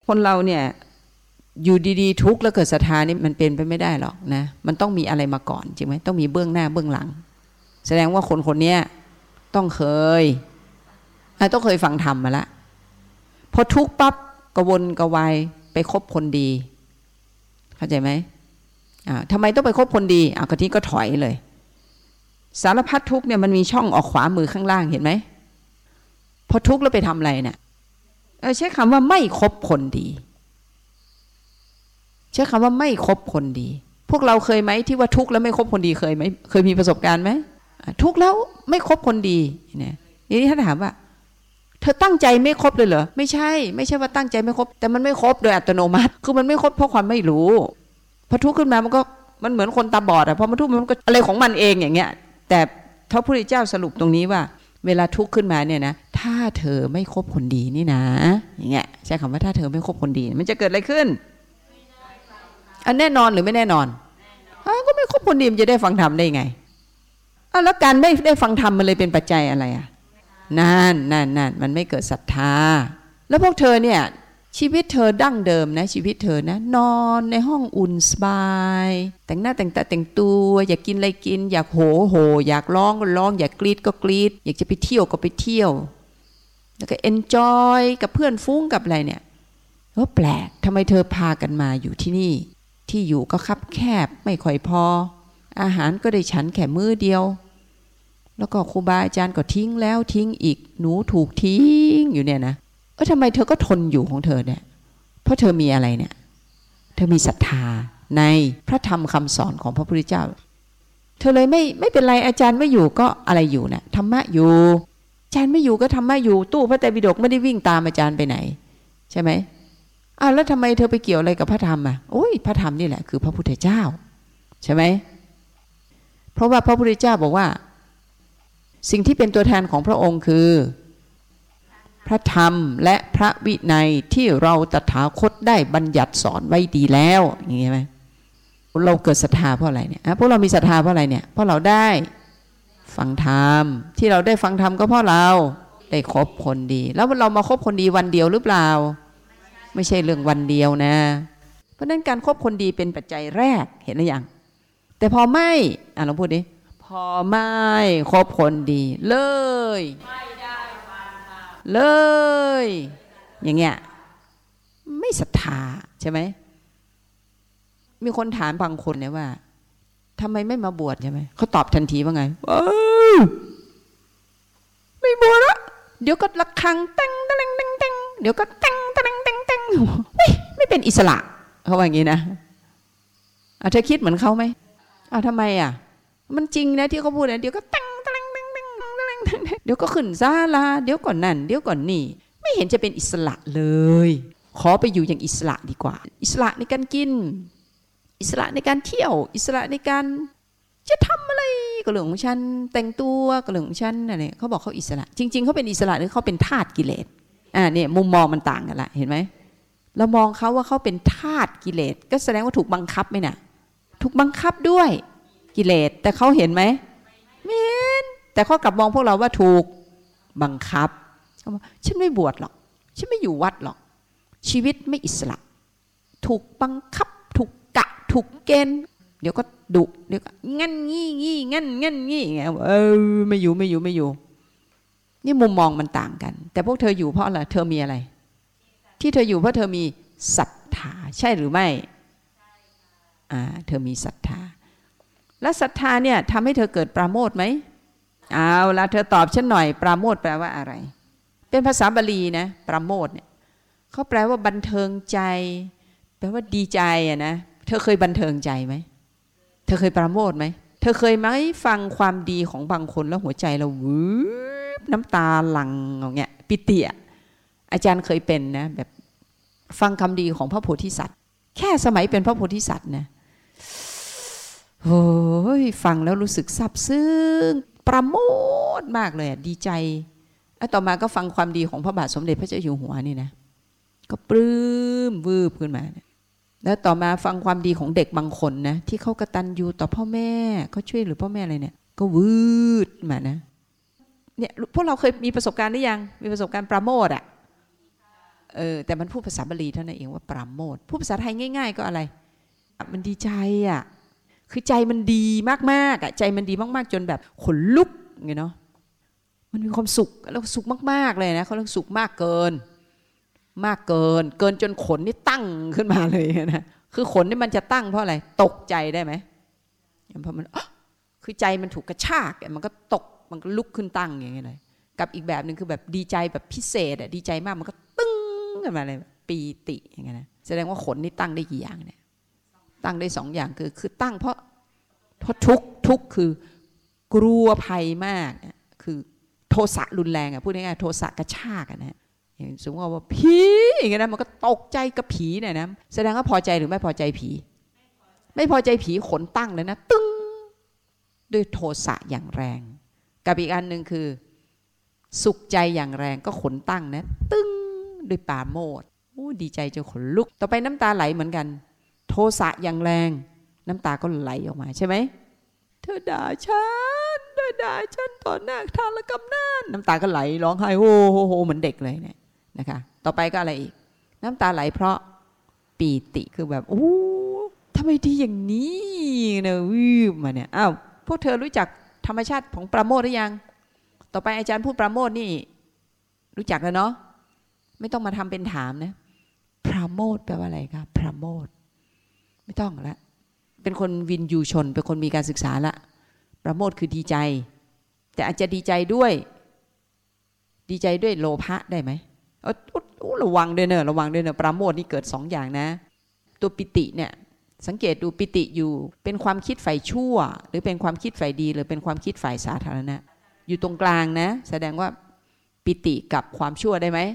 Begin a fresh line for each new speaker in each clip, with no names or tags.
คนเราเนี่ยอยู่ดีๆทุกข์แล้วเกิดศรัทธานี่มันเป็นไปไม่ได้หรอกนะมันต้องมีอะไรมาก่อนจริงไหมต้องมีเบื้องหน้าเบื้องหลังแสดงว่าคนคนนี้ต้องเคยฟังธรรมมาละพอทุกข์ปั๊บกระวนกระวายไปคบคนดีเข้าใจไหมทำไมต้องไปคบคนดีกะทิก็ถอยเลยสารพัดทุกข์เนี่ยมันมีช่องออกขวามือข้างล่างเห็นไหมพอทุกข์แล้วไปทำอะไรเนี่ยใช้คำว่าไม่คบคนดีใช้คำว่าไม่คบคนดีพวกเราเคยไหมที่ว่าทุกข์แล้วไม่คบคนดีเคยไหมเคยมีประสบการณ์ไหมทุกข์แล้วไม่คบคนดีเนี่ยนี่ถ้าถามว่าเธอตั้งใจไม่คบเลยเหรอไม่ใช่ว่าตั้งใจไม่คบแต่มันไม่คบโดยอัตโนมัติคือมันไม่คบเพราะความไม่รู้พอทุกข์ขึ้นมามันเหมือนคนตาบอดพอมันทุกข์มันก็อะไรของมันเองอย่างเงี้ยแต่พระพุทธเจ้าสรุปตรงนี้ว่าเวลาทุกข์ขึ้นมาเนี่ยนะถ้าเธอไม่คบคนดีนี่นะอย่างเงี้ยใช้คำว่าถ้าเธอไม่คบคนดีมันจะเกิดอะไรขึ้นแน่นอนหรือไม่แน่นอนก็ไม่คบคนดีมันจะได้ฟังธรรมได้ไงแล้วการไม่ได้ฟังธรรมมันเลยเป็นปัจจัยอะไรนั่นมันไม่เกิดศรัทธาแล้วพวกเธอเนี่ยชีวิตเธอดั้งเดิมนะชีวิตเธอนะนอนในห้องอุ่นสบายแต่งหน้าแต่งตาแต่งตัวอยากกินอะไรกินอยากโหอยากร้องก็ร้องอยากกรีดก็กรีดอยากจะไปเที่ยวก็ไปเที่ยวแล้วก็เอนจอยกับเพื่อนฟุ้งกับอะไรเนี่ยแปลกทำไมเธอพากันมาอยู่ที่นี่ที่อยู่ก็คับแคบไม่ค่อยพออาหารก็ได้ฉันแค่มื้อเดียวแล้วก็ครูบาอาจารย์ก็ทิ้งแล้วทิ้งอีกหนูถูกทิ้งอยู่เนี่ยนะทำไมเธอก็ทนอยู่ของเธอเนี่ยเพราะเธอมีอะไรเนี่ยเธอมีศรัทธาในพระธรรมคำสอนของพระพุทธเจ้าเธอเลยไม่เป็นไรอาจารย์ไม่อยู่ก็อะไรอยู่นะธรรมะอยู่อาจารย์ไม่อยู่ก็ธรรมะอยู่ตู้พระไตรปิฎกไม่ได้วิ่งตามอาจารย์ไปไหนใช่ไหมแล้วทำไมเธอไปเกี่ยวอะไรกับพระธรรมพระธรรมนี่แหละคือพระพุทธเจ้าใช่ไหมเพราะว่าพระพุทธเจ้าบอกว่าสิ่งที่เป็นตัวแทนของพระองค์คือพระธรรมและพระวินัยที่เราตถาคตได้บัญญัติสอนไว้ดีแล้วอย่างนี้ไหมเราเกิดศรัทธาเพราะอะไรเนี่ยพวกเรามีศรัทธาเพราะอะไรเนี่ยเพราะเราได้ฟังธรรมที่เราได้ฟังธรรมก็เพราะเราได้คบคนดีแล้วเรามาคบคนดีวันเดียวหรือเปล่าไม่ใช่เรื่องวันเดียวนะเพราะฉะนั้นการคบคนดีเป็นปัจจัยแรกเห็นหรือยังแต่พอไม่ลองพูดดิพอไม่คบคนดีเลยอย่างเงี้ยไม่ศรัทธาใช่ไหมมีคนถามบางคนเนี่ยว่าทำไมไม่มาบวชใช่ไหมเขาตอบทันทีว่าไงไม่บวชละเดี๋ยวก็ระฆังเต้งเต้งเต้งเต้งเดี๋ยวก็เต้งเต้งเต้งเต้งไม่เป็นอิสระเขาว่าอย่างนี้นะเธอคิดเหมือนเขาไหมทำไมมันจริงนะที่เขาพูดนะเดี๋ยวก็เต้งเดี๋ยวก็ขึ้นศาลาเดี๋ยวก่อนนั่นเดี๋ยวก่อนนี่ไม่เห็นจะเป็นอิสระเลยขอไปอยู่อย่างอิสระดีกว่าอิสระในการกินอิสระในการเที่ยวอิสระในการจะทำอะไรก็เรื่องของฉันแต่งตัวก็เรื่องของฉันอะไรเขาบอกเขาอิสระจริงๆเขาเป็นอิสระหรือเขาเป็นทาสกิเลสเนี่ยมุมมองมันต่างกันละเห็นไหมเรามองเขาว่าเขาเป็นทาสกิเลสก็แสดงว่าถูกบังคับไหมน่ะถูกบังคับด้วยกิเลสแต่เขาเห็นไหมไม่เห็นแต่เขากลับมองพวกเราว่าถูกบังคับฉันไม่บวชหรอกฉันไม่อยู่วัดหรอกชีวิตไม่อิสระถูกบังคับถูกกะถูกเกณฑ์เดี๋ยวก็ดุเดี๋ยวก็งั้นงี้งั้นงี้ไม่อยู่นี่มุมมองมันต่างกันแต่พวกเธออยู่เพราะอะไรเธอมีอะไรที่เธออยู่เพราะเธอมีศรัทธาใช่หรือไม่เธอมีศรัทธาและศรัทธาเนี่ยทำให้เธอเกิดปราโมทย์ไหมเอาละเธอตอบฉันหน่อยปราโมทย์แปลว่าอะไรเป็นภาษาบาลีนะปราโมทย์เนี่ยเขาแปลว่าบันเทิงใจแปลว่าดีใจนะเธอเคยบันเทิงใจไหมเธอเคยปราโมทย์ไหมเธอเคยไหมฟังความดีของบางคนแล้วหัวใจเราวืบน้ำตาหลั่งอย่างเงี้ยปิติอาจารย์เคยเป็นนะแบบฟังคำดีของพระโพธิสัตว์แค่สมัยเป็นพระโพธิสัตว์นะโอ้ยฟังแล้วรู้สึกซาบซึ้งประโมทมากเลยดีใจแล้วต่อมาก็ฟังความดีของพระบาทสมเด็จพระเจ้าอยู่หัวนี่นะก็ปลื้มวืบขึ้นมาแล้วต่อมาฟังความดีของเด็กบางคนนะที่เขากตัญญูต่อพ่อแม่เขาช่วยเหลือพ่อแม่อะไรเนี่ยก็วืดมานะเนี่ยพวกเราเคยมีประสบการณ์หรือยังมีประสบการณ์ประโมทแต่มันพูดภาษาบาลีเท่านั้นเองว่าปราโมทย์พูดภาษาไทยง่ายๆก็อะไรมันดีใจอ่ะคือใจมันดีมากๆอ่ะใจมันดีมากๆจนแบบขนลุกไงเนาะมันมีความสุขแล้วสุขมากๆเลยนะเขาเรียกสุขมากเกินจนขนนี่ตั้งขึ้นมาเลยนะคือขนนี่มันจะตั้งเพราะอะไรตกใจได้ไหมเพราะมันคือใจมันถูกกระชากมันก็ตกมันก็ลุกขึ้นตั้งอย่างเงี้ยเลยกับอีกแบบหนึ่งคือแบบดีใจแบบพิเศษอ่ะดีใจมากมันก็ตึ้งขึ้นมาเลยปีติอย่างเงี้ยนะแสดงว่าขนนี่ตั้งได้กี่อย่างเนี่ยตั้งได้2 อย่างคือตั้งเพราะทุกคือกลัวภัยมากคือโทสะรุนแรงอ่ะพูดง่ายๆโทสะกระชากอ่ะนะอย่างสมมติว่าผีอย่างเงี้ยนะมันก็ตกใจกับผีเนี่ยนะแสดงว่าพอใจหรือไม่พอใจผีไม่พอใจผีขนตั้งเลยนะตึ้งด้วยโทสะอย่างแรงกับอีกอันหนึ่งคือสุขใจอย่างแรงก็ขนตั้งนะตึ้งด้วยปราโมทย์ดีใจจนขนลุกต่อไปน้ำตาไหลเหมือนกันโทสะอย่างแรงน้ำตาก็ไหลออกมาใช่ไหมเธอด่าฉันต่อหน้าทารกำนันน้ำตาก็ไหลร้องไห้โฮเหมือนเด็กเลยเนี่ยนะคะต่อไปก็อะไรอีกน้ำตาไหลเพราะปีติคือแบบทำไมดีอย่างนี้เนี่ยวิวมาเนี่ยอ้าวพวกเธอรู้จักธรรมชาติของปราโมทย์หรือยังต่อไปอาจารย์พูดปราโมทย์นี่รู้จักแล้วเนาะไม่ต้องมาทำเป็นถามนะปราโมทย์แปลว่าอะไรคะปราโมทย์ไม่ต้องละเป็นคนวินยูชนเป็นคนมีการศึกษาละปราโมทย์คือดีใจแต่อาจจะดีใจด้วยโลภะได้ไหมระวังด้วยเนอะปราโมทย์นี่เกิด2 อย่างนะตัวปิติเนี่ยสังเกตดูปิติอยู่เป็นความคิดฝ่ายชั่วหรือเป็นความคิดฝ่ายดีหรือเป็นความคิดฝ่ายสาธารณะอยู่ตรงกลางนะแสดงว่าปิติกับความชั่วได้ไหม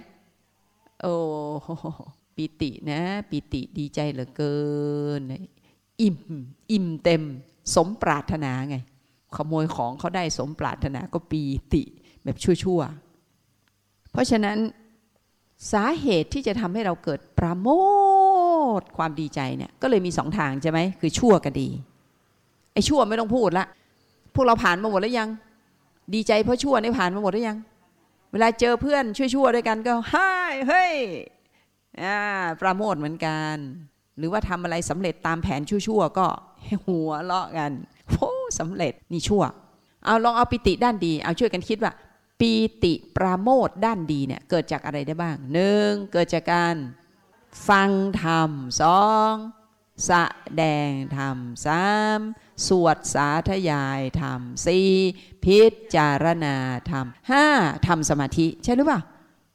ปิตินะปิติดีใจเหลือเกินอิ่มเต็มสมปรารถนาไงขโมยของเขาได้สมปรารถนาก็ปีติแบบชั่วเพราะฉะนั้นสาเหตุที่จะทำให้เราเกิดปราโมทย์ความดีใจเนี่ยก็เลยมี2 ทางใช่ไหมคือชั่วกับดีไอ้ชั่วไม่ต้องพูดละพวกเราผ่านมาหมดแล้วยังดีใจเพราะชั่วนี่ผ่านมาหมดแล้วยังเวลาเจอเพื่อนชั่วด้วยกันก็เฮ้ยปราโมทย์เหมือนกันหรือว่าทำอะไรสำเร็จตามแผนชั่วก็หัวเราะกันสำเร็จนี่ชั่วเอาลองเอาปิติด้านดีเอาช่วยกันคิดว่าปีติปราโมทย์ด้านดีเนี่ยเกิดจากอะไรได้บ้าง1เกิดจากการฟังธรรม2แสดงธรรม3สวดสาธยายธรรม4พิจารณาธรรม5ทำสมาธิใช่หรือเปล่า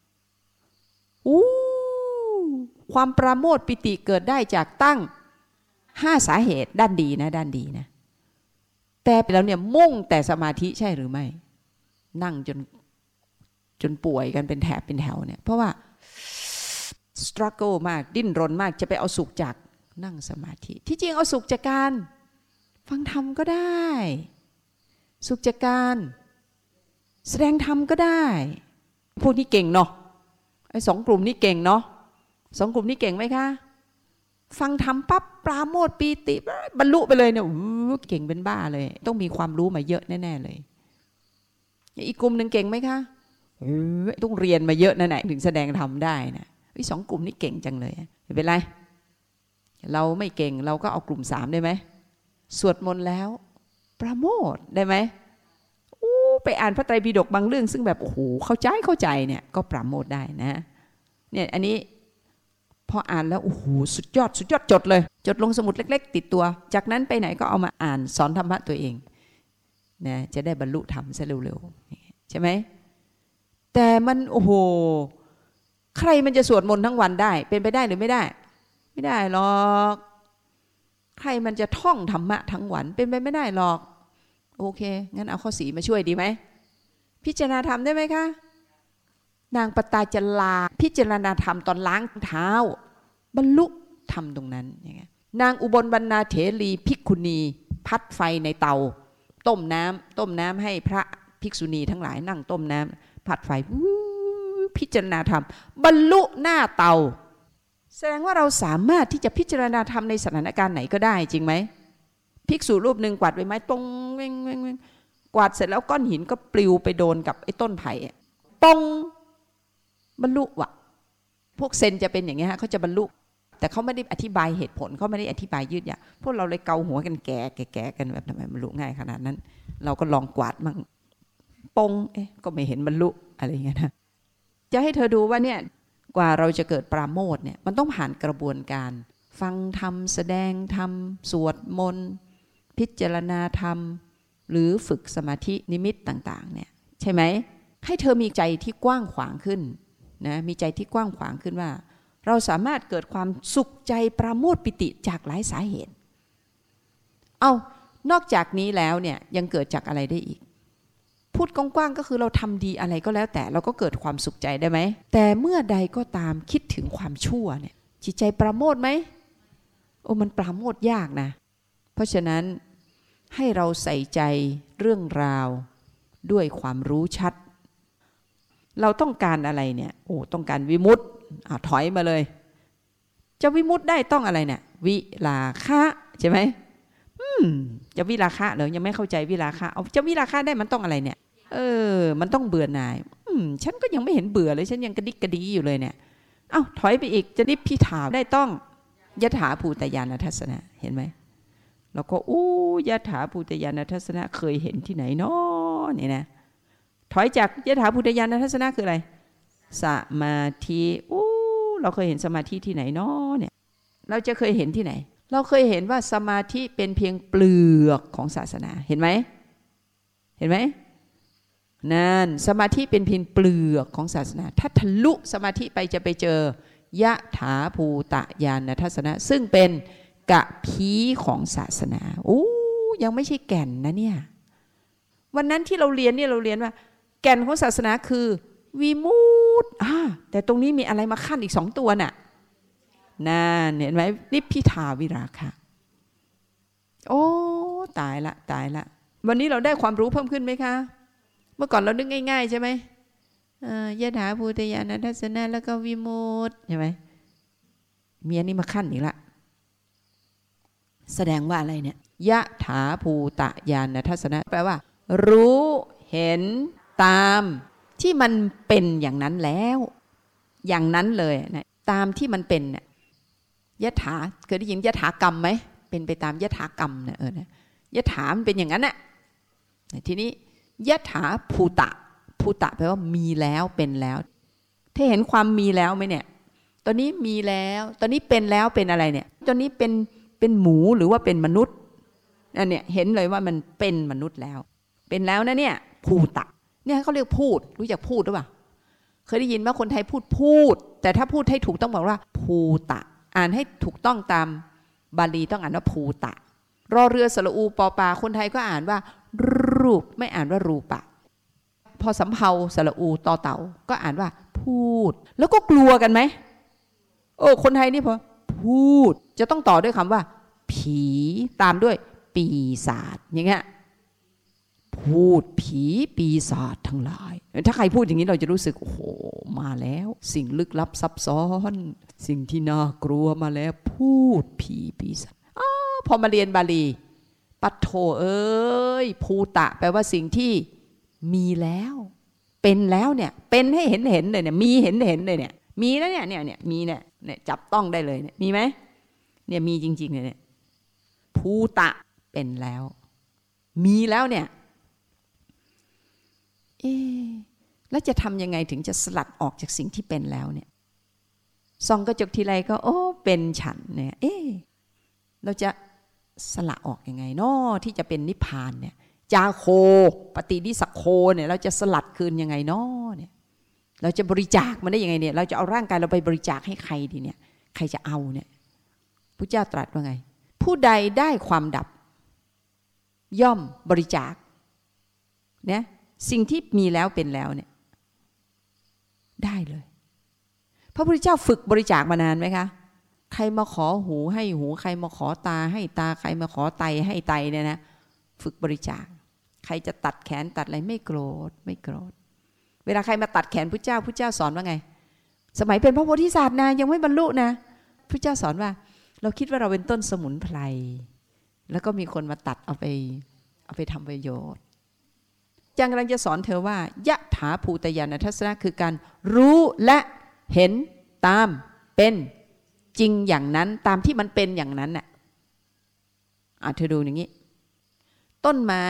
ความปราโมทย์ปิติเกิดได้จากตั้ง5 สาเหตุด้านดีนะแต่เราเนี่ยมุ่งแต่สมาธิใช่หรือไม่นั่งจนป่วยกันเป็นแถบเป็นแถวเนี่ยเพราะว่า struggle มากดิ้นรนมากจะไปเอาสุขจากนั่งสมาธิที่จริงเอาสุขจากการฟังธรรมก็ได้สุขจากการแสดงธรรมก็ได้พวกนี้เก่งเนาะไอ้2 กลุ่มนี้เก่งเนาะ2 กลุ่มนี้เก่งไหมคะฟังธรรมปั๊บปราโมทย์ปีติบรรลุไปเลยเนี่ยเก่งเป็นบ้าเลยต้องมีความรู้มาเยอะแน่ๆเลยอีกกลุ่มหนึ่งเก่งไหมคะต้องเรียนมาเยอะนั่นแหละถึงแสดงธรรมได้นะ2 กลุ่มนี้เก่งจังเลยไม่เป็นไรเราไม่เก่งเราก็เอากลุ่ม3ได้ไหมสวดมนต์แล้วปราโมทย์ได้ไหมไปอ่านพระไตรปิฎกบางเรื่องซึ่งแบบโอ้โหเข้าใจเนี่ยก็ปราโมทย์ได้นะเนี่ยอันนี้พออ่านแล้วโอ้โหสุดยอดจดเลยจดลงสมุดเล็กๆติดตัวจากนั้นไปไหนก็เอามาอ่านสอนธรรมะตัวเองนะจะได้บรรลุธรรมซะเร็วๆใช่ไหมแต่มันโอ้โหใครมันจะสวดมนต์ทั้งวันได้เป็นไปได้หรือไม่ได้ไม่ได้หรอกใครมันจะท่องธรรมะทั้งวันเป็นไปไม่ได้หรอกโอเคงั้นเอาข้อ4มาช่วยดีไหมพิจารณาธรรมได้ไหมคะนางปตาจลาพิจารณาธรรมตอนล้างเท้าบรรลุธรรมตรงนั้นอย่างเงี้ยนางอุบลบรรณาเถรีภิกขุณีพัดไฟในเตาต้มน้ำให้พระภิกษุณีทั้งหลายนั่งต้มน้ำผัดไฟพิจารณาธรรมบรรลุหน้าเตาแสดงว่าเราสามารถที่จะพิจารณาธรรมในสถานการณ์ไหนก็ได้จริงไหมภิกษุรูปหนึ่งกวาดใบไม้ตรงกวาดเสร็จแล้วก้อนหินก็ปลิวไปโดนกับไอ้ต้นไผ่ปองบรรลุว่ะพวกเซนจะเป็นอย่างเงี้ยฮะเขาจะบรรลุแต่เขาไม่ได้อธิบายเหตุผลเขาไม่ได้อธิบายยืดยาวพวกเราเลยเกาหัวกันแก่กันแบบทำไมบรรลุง่ายขนาดนั้นเราก็ลองกวาดมั่งปงก็ไม่เห็นบรรลุอะไรอย่างเงี้ยนะจะให้เธอดูว่าเนี่ยกว่าเราจะเกิดปราโมทย์เนี่ยมันต้องผ่านกระบวนการฟังธรรมแสดงธรรมสวดมนต์พิจารณาธรรมหรือฝึกสมาธินิมิตต่างๆเนี่ยใช่ไหมให้เธอมีใจที่กว้างขวางขึ้นนะมีใจที่กว้างขวางขึ้นว่าเราสามารถเกิดความสุขใจปราโมทย์ปิติจากหลายสาเหตุนอกจากนี้แล้วเนี่ยยังเกิดจากอะไรได้อีกพูดกว้างๆก็คือเราทำดีอะไรก็แล้วแต่เราก็เกิดความสุขใจได้ไหมแต่เมื่อใดก็ตามคิดถึงความชั่วเนี่ยจิตใจปราโมทย์ไหมมันปราโมทย์ยากนะเพราะฉะนั้นให้เราใส่ใจเรื่องราวด้วยความรู้ชัดเราต้องการอะไรเนี่ยต้องการวิมุตติถอยมาเลยจะวิมุตติได้ต้องอะไรเนี่ยวิราคะใช่ไหมจะวิราคะเหรอยังไม่เข้าใจวิราคะจะวิราคะได้มันต้องอะไรเนี่ยมันต้องเบื่อหน่ายฉันก็ยังไม่เห็นเบื่อเลยฉันยังกระดิกกระดีอยู่เลยเนี่ยถอยไปอีกจะนิพพิทาได้ต้องยถาภูตญาณทัสสนะเห็นไหมเราก็ยถาภูตญาณทัสสนะเคยเห็นที่ไหนเนาะเนี่ยนะถอยจากยถาภูตญาณทัสสนะคืออะไรสมาธิเราเคยเห็นสมาธิที่ไหนเนาะเนี่ยเราจะเคยเห็นที่ไหนเราเคยเห็นว่าสมาธิเป็นเพียงเปลือกของศาสนาเห็นไหมนั่นสมาธิเป็นเพียงเปลือกของศาสนาถ้าทะลุสมาธิไปจะไปเจอยะถาภูตญาณทัสสนะซึ่งเป็นกะพีของศาสนายังไม่ใช่แก่นนะเนี่ยวันนั้นที่เราเรียนเนี่ยเราเรียนว่าแก่นของศาสนาคือวิมุตติแต่ตรงนี้มีอะไรมาขั้นอีก2ตัวน่ะนั่นเห็นไหมนิพพิทาวิราคะตายละวันนี้เราได้ความรู้เพิ่มขึ้นไหมคะเมื่อก่อนเรานึกง่ายๆใช่ไหมยถาภูตญาณทัสสนะแล้วก็วิมุตติใช่ไหมมีอันนี้มาขั้นอีกละแสดงว่าอะไรเนี่ยยถาภูตญาณทัสสนะแปลว่ารู้เห็นตามที่มันเป็นอย่างนั้นแล้วอย่างนั้นเลยนะตามที่มันเป็นเนี่ยยถาเคยได้ยินยถากรรมไหมเป็นไปตามยถากรรมเนี่ยนะยถามันเป็นอย่างนั้นน่ะทีนี้ยถาภูตะแปลว่ามีแล้วเป็นแล้วถ้าเห็นความมีแล้วไหมเนี่ยตอนนี้มีแล้วตอนนี้เป็นแล้วเป็นอะไรเนี่ยตอนนี้เป็นหมูหรือว่าเป็นมนุษย์อันเนี้ยเห็นเลยว่ามันเป็นมนุษย์แล้วเป็นแล้วนะเนี่ยภูตะเนี่ยเขาเรียกพูดรู้จักพูดหรือเปล่าเคยได้ยินว่าคนไทยพูดแต่ถ้าพูดให้ถูกต้องบอกว่าภูตะอ่านให้ถูกต้องตามบาลีต้องอ่านว่าภูตะรอเรือสระอูปอปาคนไทยก็อ่านว่ารูปไม่อ่านว่ารูปะพอสำเภาสระอูต่อเต่าก็อ่านว่าพูดแล้วก็กลัวกันไหมคนไทยนี่พอพูดจะต้องต่อด้วยคำว่าผีตามด้วยปีศาจอย่างเงี้ยพูดผีปีศาจทั้งหลายถ้าใครพูดอย่างนี้เราจะรู้สึกมาแล้วสิ่งลึกลับซับซ้อนสิ่งที่น่ากลัวมาแล้วพูดผีปีศาจพอมาเรียนบาลีปัทโธภูตะแปลว่าสิ่งที่มีแล้วเป็นแล้วเนี่ยเป็นให้เห็นเลยเนี่ยมีเห็นเลยเนี่ยมีแล้วเนี่ยมีเนี่ยจับต้องได้เลยเนี่ยมีไหมเนี่ยมีจริงๆเนี่ยภูตะเป็นแล้วมีแล้วเนี่ยแล้วจะทำยังไงถึงจะสลัดออกจากสิ่งที่เป็นแล้วเนี่ยส่องกระจกทีไรก็เป็นฉันเนี่ยเราจะสละออกยังไงเนาะที่จะเป็นนิพพานเนี่ยจาโคปฏินิสักโคเนี่ยเราจะสลัดคืนยังไงเนาะเนี่ยเราจะบริจาคมันได้ยังไงเนี่ยเราจะเอาร่างกายเราไปบริจาคให้ใครดีเนี่ยใครจะเอาเนี่ยพุทธเจ้าตรัสว่าไงผู้ใดได้ความดับย่อมบริจาคเนี่ยสิ่งที่มีแล้วเป็นแล้วเนี่ยได้เลยพระพุทธเจ้าฝึกบริจาคมานานไหมคะใครมาขอหูให้หูใครมาขอตาให้ตาใครมาขอไตให้ไตเนี่ยนะฝึกบริจาคใครจะตัดแขนตัดอะไรไม่โกรธเวลาใครมาตัดแขนพุทธเจ้าสอนว่าไงสมัยเป็นพระโพธิสัตว์นะยังไม่บรรลุนะพุทธเจ้าสอนว่าเราคิดว่าเราเป็นต้นสมุนไพรแล้วก็มีคนมาตัดเอาไปทำประโยชน์จังกำลังจะสอนเธอว่ายะถาภูตญาณทัสสนะคือการรู้และเห็นตามเป็นจริงอย่างนั้นตามที่มันเป็นอย่างนั้นน่ะเธอดูอย่างนี้ต้นไม้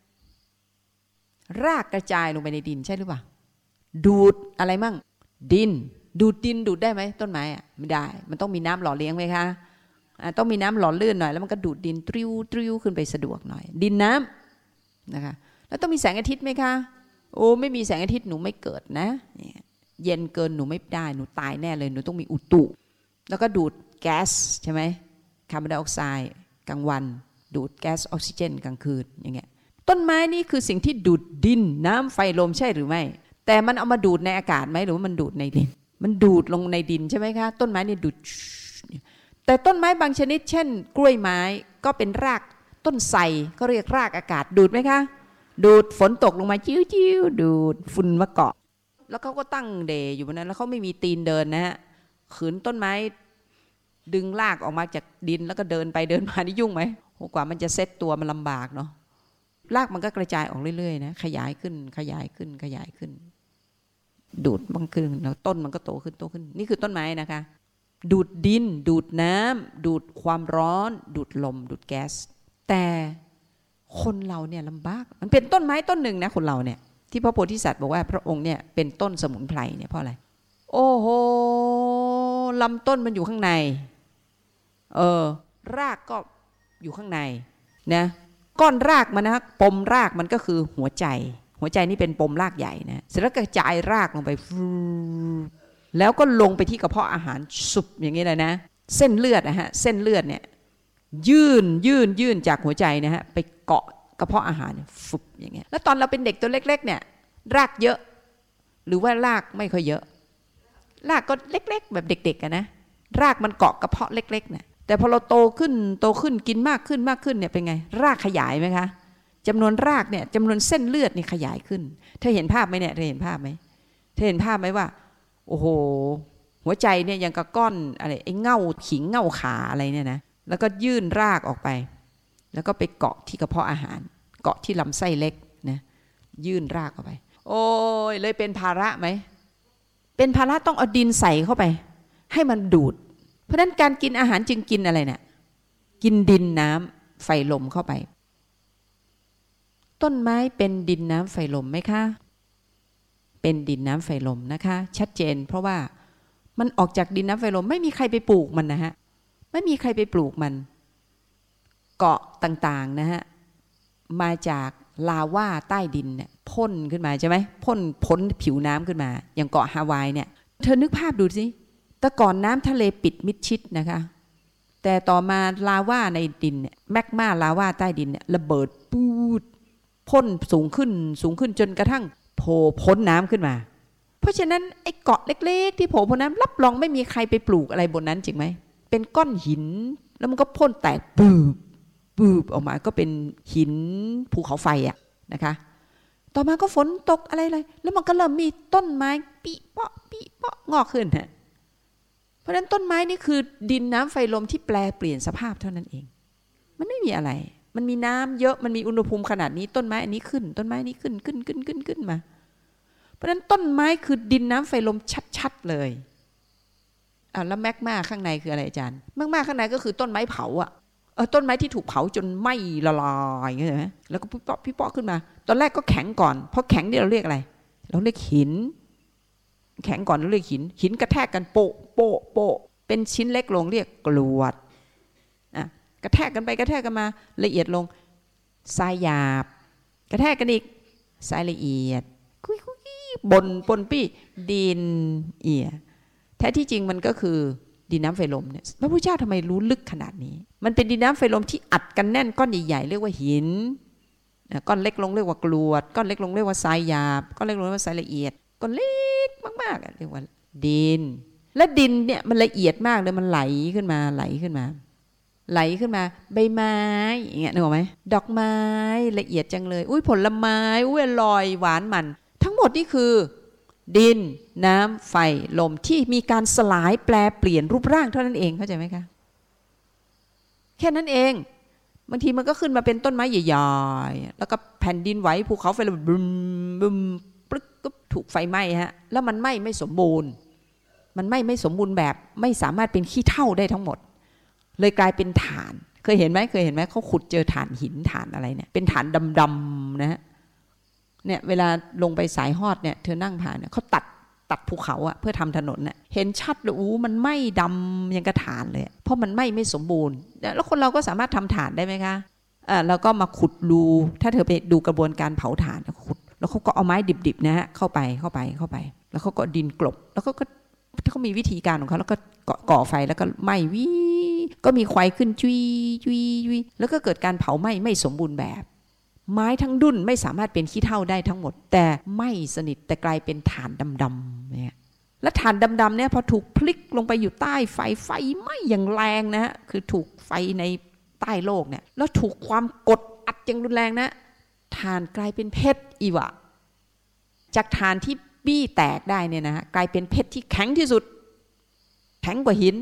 รากกระจายลงไปในดินใช่หรือเปล่าดูดอะไรมั่งดินดูดได้ไหมต้นไม้ไม่ได้มันต้องมีน้ำหล่อเลี้ยงไหมคะต้องมีน้ำหล่อลื่นหน่อยแล้วมันก็ดูดดินตริ้วขึ้นไปสะดวกหน่อยดินน้ำนะคะแล้วต้องมีแสงอาทิตย์ไหมคะโอ้ไม่มีแสงอาทิตย์หนูไม่เกิดนะเย็นเกินหนูไม่ได้หนูตายแน่เลยหนูต้องมีอุตุแล้วก็ดูดแก๊สใช่ไหมคาร์บอนไดออกไซด์กลางวันดูดแก๊สออกซิเจนกลางคืนอย่างเงี้ยต้นไม้นี่คือสิ่งที่ดูดดินน้ำไฟลมใช่หรือไม่แต่มันเอามาดูดในอากาศไหมหรือว่ามันดูดในดินมันดูดลงในดินใช่ไหมคะต้นไม้นี่ดูดแต่ต้นไม้บางชนิดเช่นกล้วยไม้ก็เป็นรากต้นไทรก็เรียกรากอากาศดูดไหมคะดูดฝนตกลงมาจิ้วดูดฝุ่นมาเกาะแล้วเขาก็ตั้งเดย์อยู่บนนั้นแล้วเขาไม่มีตีนเดินนะฮะขืนต้นไม้ดึงรากออกมาจากดินแล้วก็เดินไปเดินมานี่ยุ่งไหมกว่ามันจะเซตตัวมันลำบากเนาะรากมันก็กระจายออกเรื่อยๆนะขยายขึ้นดูดบางขึ้นแล้วต้นมันก็โตขึ้นนี่คือต้นไม้นะคะดูดดินดูดน้ำดูดความร้อนดูดลมดูดแก๊สแต่คนเราเนี่ยลำบากมันเป็นต้นไม้ต้นหนึ่งนะคนเราเนี่ยที่พระโพธิสัตว์บอกว่าพระองค์เนี่ยเป็นต้นสมุนไพรเนี่ยเพราะอะไรโอ้โหลำต้นมันอยู่ข้างในรากก็อยู่ข้างในนะก้อนรากมันนะปมรากมันก็คือหัวใจนี่เป็นปมรากใหญ่นะเสร็จแล้วกระจายรากลงไปแล้วก็ลงไปที่กระเพาะอาหารสุบอย่างนี้เลยนะเส้นเลือดนะฮะเส้นเลือดเนี่ยยื่นจากหัวใจนะฮะไปเกาะกระเพาะอาหารฟุบอย่างเงี้ยแล้วตอนเราเป็นเด็กตัวเล็กๆเนี่ยรากเยอะหรือว่ารากไม่ค่อยเยอะรากก็เล็กๆแบบเด็กๆนะรากมันเกาะกระเพาะเล็กๆเนี่ยแต่พอเราโตขึ้นกินมากขึ้นเนี่ยเป็นไงรากขยายไหมคะจำนวนรากเนี่ยจำนวนเส้นเลือดนี่ขยายขึ้นเธอเห็นภาพไหมเนี่ยเธอเห็นภาพไหมว่าโอ้โหหัวใจเนี่ยยังกับก้อนอะไรไอ้เง่าขิงเง่าขาอะไรเนี่ยนะแล้วก็ยื่นรากออกไปแล้วก็ไปเกาะที่กระเพาะอาหารเกาะที่ลำไส้เล็กนะยื่นรากออกไปโอ้ยเลยเป็นภาระไหมเป็นภาระต้องเอาดินใส่เข้าไปให้มันดูดเพราะนั้นการกินอาหารจึงกินอะไรเนี่ยกินดินน้ำไฟลมเข้าไปต้นไม้เป็นดินน้ำไฟลมไหมคะเป็นดินน้ำไฟลมนะคะชัดเจนเพราะว่ามันออกจากดินน้ำไฟลมไม่มีใครไปปลูกมันนะฮะไม่มีใครไปปลูกมันเกาะต่างๆนะฮะมาจากลาวาใต้ดินเนี่ยพ่นขึ้นมาใช่ไหมพ่นพ้นผิวน้ำขึ้นมาอย่างเกาะฮาวายเนี่ยเธอนึกภาพดูสิแต่ก่อนน้ำทะเลปิดมิดชิดนะคะแต่ต่อมาลาวาในดินเนี่ยแมกมาลาวาใต้ดินเนี่ยระเบิดปูดพ่นสูงขึ้นจนกระทั่งโผล่พ้นน้ำขึ้นมาเพราะฉะนั้นไอ้เกาะเล็กๆที่โผล่พ้นน้ำรับรองไม่มีใครไปปลูกอะไรบนนั้นจริงไหมเป็นก้อนหินแล้วมันก็พ่นแตกปืบออกมาก็เป็นหินภูเขาไฟอะนะคะต่อมาก็ฝนตกอะไรแล้วมันก็เริ่มมีต้นไม้ปีเปาะงอกขึ้นฮะเพราะฉะนั้นต้นไม้นี่คือดินน้ำไฟลมที่แปลเปลี่ยนสภาพเท่านั้นเองมันไม่มีอะไรมันมีน้ำเยอะมันมีอุณหภูมิขนาดนี้ต้นไม้อันนี้ขึ้นต้นไม้นี้ขึ้นมาเพราะฉะนั้นต้นไม้คือดินน้ำไฟลมชัดๆเลยแล้วแมกมาข้างในคืออะไรอาจารย์แมกมาข้างในก็คือต้นไม้เผาอะต้นไม้ที่ถูกเผาจนไหม้ละลายอย่างเงี้ยใช่ไหมแล้วก็พี่เปาะขึ้นมาตอนแรกก็แข็งก่อนเพราะแข็งนี่เราเรียกอะไรเราเรียกหินแข็งก่อนเราเรียกหินกระแทกกันโปะเป็นชิ้นเล็กลงเรียกกรวดกระแทกกันไปกระแทกกันมาละเอียดลงทรายหยาบกระแทกกันอีกทรายละเอียดคุยบนปนปี้ดินเอียแท้ที่จริงมันก็คือดินน้ำไฟลมเนี่ยพระพุทธเจ้าทำไมรู้ลึกขนาดนี้มันเป็นดินน้ำไฟลมที่อัดกันแน่นก้อนใหญ่ๆเรียกว่าหินก้อนเล็กลงเรียกว่ากรวดก้อนเล็กลงเรียกว่าทรายหยาบก้อนเล็กลงเรียกว่าทรายละเอียดก้อนเล็กมากๆเรียกว่าดินและดินเนี่ยมันละเอียดมากเลยมันไหลขึ้นมาใบไม้อย่างเงี้ยนึกออกไหมดอกไม้ละเอียดจังเลยอุ้ยผลไม้อุ้ยอร่อยหวานมันทั้งหมดนี่คือดินน้ำไฟลมที่มีการสลายแปลเปลี่ยนรูปร่างเท่านั้นเองเข้าใจไหมคะแค่นั้นเองบางทีมันก็ขึ้นมาเป็นต้นไม้ใหญ่ๆแล้วก็แผ่นดินไหวภูเขาไฟบึมปลึกก็ถูกไฟไหม้ฮะแล้วมันไหม้ไม่สมบูรณ์มันไม่สมบูรณ์แบบไม่สามารถเป็นขี้เถ้าได้ทั้งหมดเลยกลายเป็นถ่านเคยเห็นไหมเขาขุดเจอถ่านหินถ่านอะไรเนี่ยเป็นถ่านดำๆนะฮะเนี่ยเวลาลงไปสายฮอดเนี่ยเธอนั่งผ่านเนี่ยเขาตัดภูเขาอะเพื่อทำถนนน่ะเห็นชัดเลยมันไหม้ดำยังกระถ่านเลยเพราะมันไม่สมบูรณ์แล้วคนเราก็สามารถทำถ่านได้ไหมคะแล้วก็มาขุดรูถ้าเธอไปดูกระบวนการเผาถ่านขุดแล้วเขาก็เอาไม้ดิบๆนะฮะเข้าไปแล้วเขาก็ดินกลบแล้วก็เขามีวิธีการของเขาแล้วก็ก่อไฟแล้วก็ไหม้วิก็มีควายขึ้นจุยแล้วก็เกิดการเผาไหม้ไม่สมบูรณ์แบบไม้ทั้งดุ้นไม่สามารถเป็นขี้เถ้าได้ทั้งหมดแต่ไม่สนิทแต่กลายเป็นถ่านดำๆเนี่ยและถ่านดำๆเนี่ยพอถูกพลิกลงไปอยู่ใต้ไฟไหม้อย่างแรงนะฮะคือถูกไฟในใต้โลกเนี่ยแล้วถูกความกดอัดอย่างรุนแรงนะถ่านกลายเป็นเพชรอีวะจากถ่านที่บี้แตกได้เนี่ยนะฮะกลายเป็นเพชรที่แข็งที่สุดแข็งกว่าหิน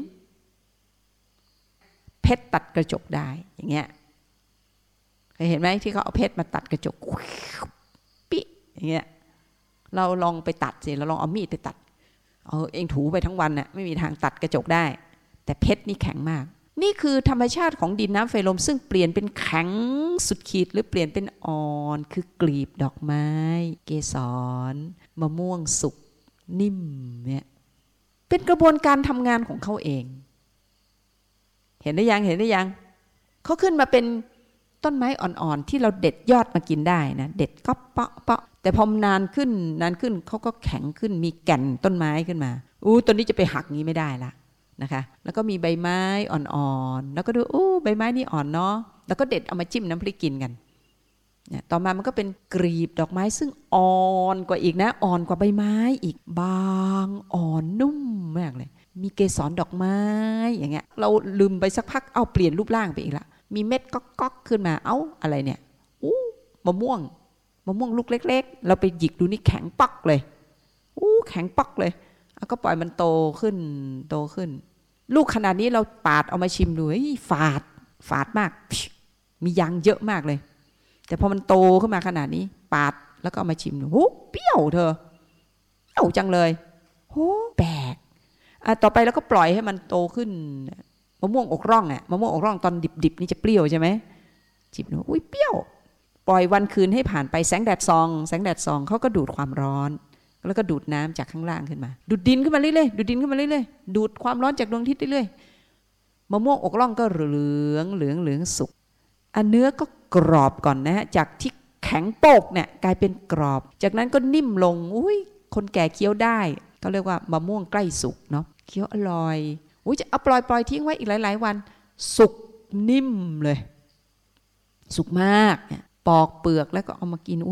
เพชรตัดกระจกได้อย่างเงี้ยเคยเห็นไหมที่เขาเอาเพชรมาตัดกระจกปิ๊อย่างเงี้ยเราลองไปตัดสิเราลองเอามีดไปตัดเองถูไปทั้งวันน่ะไม่มีทางตัดกระจกได้แต่เพชรนี่แข็งมากนี่คือธรรมชาติของดินน้ำไฟลมซึ่งเปลี่ยนเป็นแข็งสุดขีดหรือเปลี่ยนเป็นอ่อนคือกลีบดอกไม้เกสรมะม่วงสุกนิ่มเนี่ยเป็นกระบวนการทำงานของเขาเองเห็นได้ยังเขาขึ้นมาเป็นต้นไม้อ่อนๆที่เราเด็ดยอดมากินได้นะเด็ดก็เปาะแต่พอนานขึ้นเขาก็แข็งขึ้นมีแก่นต้นไม้ขึ้นมาต้นนี้จะไปหักงี้ไม่ได้ละนะคะแล้วก็มีใบไม้อ่อนๆแล้วก็ดูใบไม้นี่อ่อนเนาะแล้วก็เด็ดเอามาจิ้มน้ำพริกกินกันเนี่ยต่อมามันก็เป็นกลีบดอกไม้ซึ่งอ่อนกว่าอีกนะอ่อนกว่าใบไม้อีกบางอ่อนนุ่มมากเลยมีเกสรดอกไม้อย่างเงี้ยเราลืมไปสักพักเปลี่ยนรูปร่างไปอีกละมีเม็ดก๊อกขึ้นมาอะไรเนี่ยมะม่วงลูกเล็กๆเราไปหยิกดูนี่แข็งปักเลยแข็งปักเลยก็ปล่อยมันโตขึ้นลูกขนาดนี้เราปาดเอามาชิมดูฝาดมากมียางเยอะมากเลยแต่พอมันโตขึ้นมาขนาดนี้ปาดแล้วก็เอามาชิมดูเปรี้ยวเธอเปรี้ยวจังเลยแปลกต่อไปแล้วก็ปล่อยให้มันโตขึ้นมะม่วงอกร่องมะม่วงอกร่องตอนดิบนี่จะเปรี้ยวใช่ไหมจิบดูเปรี้ยวปล่อยวันคืนให้ผ่านไปแสงแดดส่องเขาก็ดูดความร้อนแล้วก็ดูดน้ำจากข้างล่างขึ้นมาดูดดินขึ้นมาเรื่อยๆดูดความร้อนจากดวงอาทิตย์เรื่อยๆมะม่วงอกร่องก็เหลืองสุกเนื้อก็กรอบก่อนนะฮะจากที่แข็งโปกเนี่ยกลายเป็นกรอบจากนั้นก็นิ่มลงคนแก่เคี้ยวได้เขาเรียกว่ามะม่วงใกล้สุกเนาะเคี้ยวอร่อยจะเอาปล่อยทิ้งไว้อีกหลายวันสุกนิ่มเลยสุกมากเนี่ยปอกเปลือกแล้วก็เอามากิน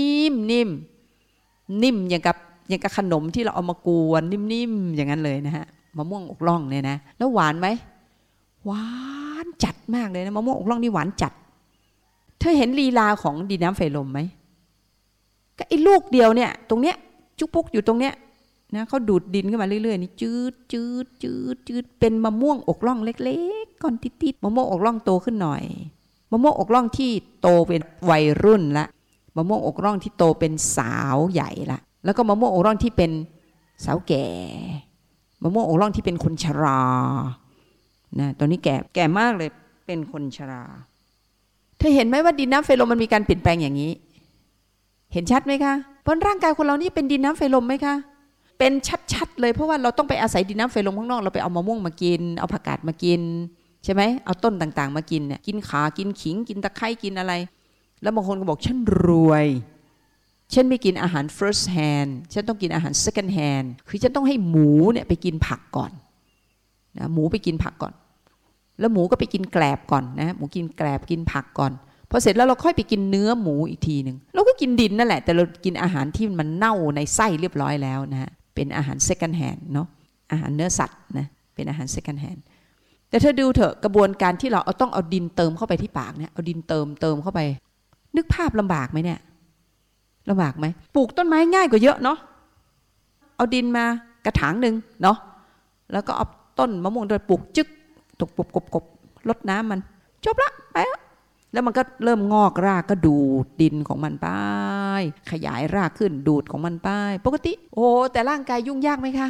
นิ่มอย่างกับขนมที่เราเอามากวนนิ่มอย่างนั้นเลยนะฮะมะม่วงอกร่องเนี่ยนะแล้วหวานไหมหวานจัดมากเลยนะมะม่วงอกร่องนี่หวานจัดเธอเห็นลีลาของดินน้ำไฟลมไหมก็ไอ้ลูกเดียวเนี่ยตรงเนี้ยจุกปุ๊กอยู่ตรงเนี้ยนะเขาดูดดินขึ้นมาเรื่อยๆนี่จืดเป็นมะม่วงอกร่องเล็กๆก้อนติดๆมะม่วงอกร่องโตขึ้นหน่อยมะม่วงอกร่องที่โตเป็นวัยรุ่นละมะม่วงอกร่องที่โตเป็นสาวใหญ่ละแล้วก็มะม่วงอกร่องที่เป็นสาวแก่มะม่วงอกร่องที่เป็นคนชรานะตอนนี้แก่มากเลยเป็นคนชราเธอเห็นไหมว่าดินน้ำไฟลมมันมีการเปลี่ยนแปลงอย่างนี้เห็นชัดไหมคะบนร่างกายคนเรานี่เป็นดินน้ำไฟลมไหมคะเป็นชัดๆเลยเพราะว่าเราต้องไปอาศัยดินน้ำไฟลมข้างนอกเราไปเอามะม่วงมากินเอาผักกาดมากินใช่ไหมเอาต้นต่างๆมากินเนี่ยกินขากินขิงกินตะไคร้กินอะไรแล้วบางคนก็บอกฉันรวยฉันไม่กินอาหาร first hand ฉันต้องกินอาหาร second hand คือฉันต้องให้หมูเนี่ยไปกินผักก่อนนะหมูไปกินผักก่อนแล้วหมูก็ไปกินแกลบก่อนนะหมูกินแกลบกินผักก่อนพอเสร็จแล้วเราค่อยไปกินเนื้อหมูอีกทีหนึ่งเราก็กินดินนั่นแหละแต่เรากินอาหารที่มันเน่าในไส้เรียบร้อยแล้วนะฮะเป็นอาหาร second hand เนาะอาหารเนื้อสัตว์นะเป็นอาหาร second hand แต่เธอดูเถอะกระบวนการที่เราต้องเอาดินเติมเข้าไปที่ปากเนี่ยเอาดินเติมเข้าไปนึกภาพลำบากไหมเนี่ยลำบากไหมปลูกต้นไม้ง่ายกว่าเยอะเนาะเอาดินมากระถางหนึ่งเนาะแล้วก็เอาต้นมะม่วงโดยปลูกจึ๊กตกกบรดน้ำมันจบละไปแล้วมันก็เริ่มงอกรากก็ดูดดินของมันไปขยายรากขึ้นดูดของมันไปปกติแต่ร่างกายยุ่งยากไหมคะ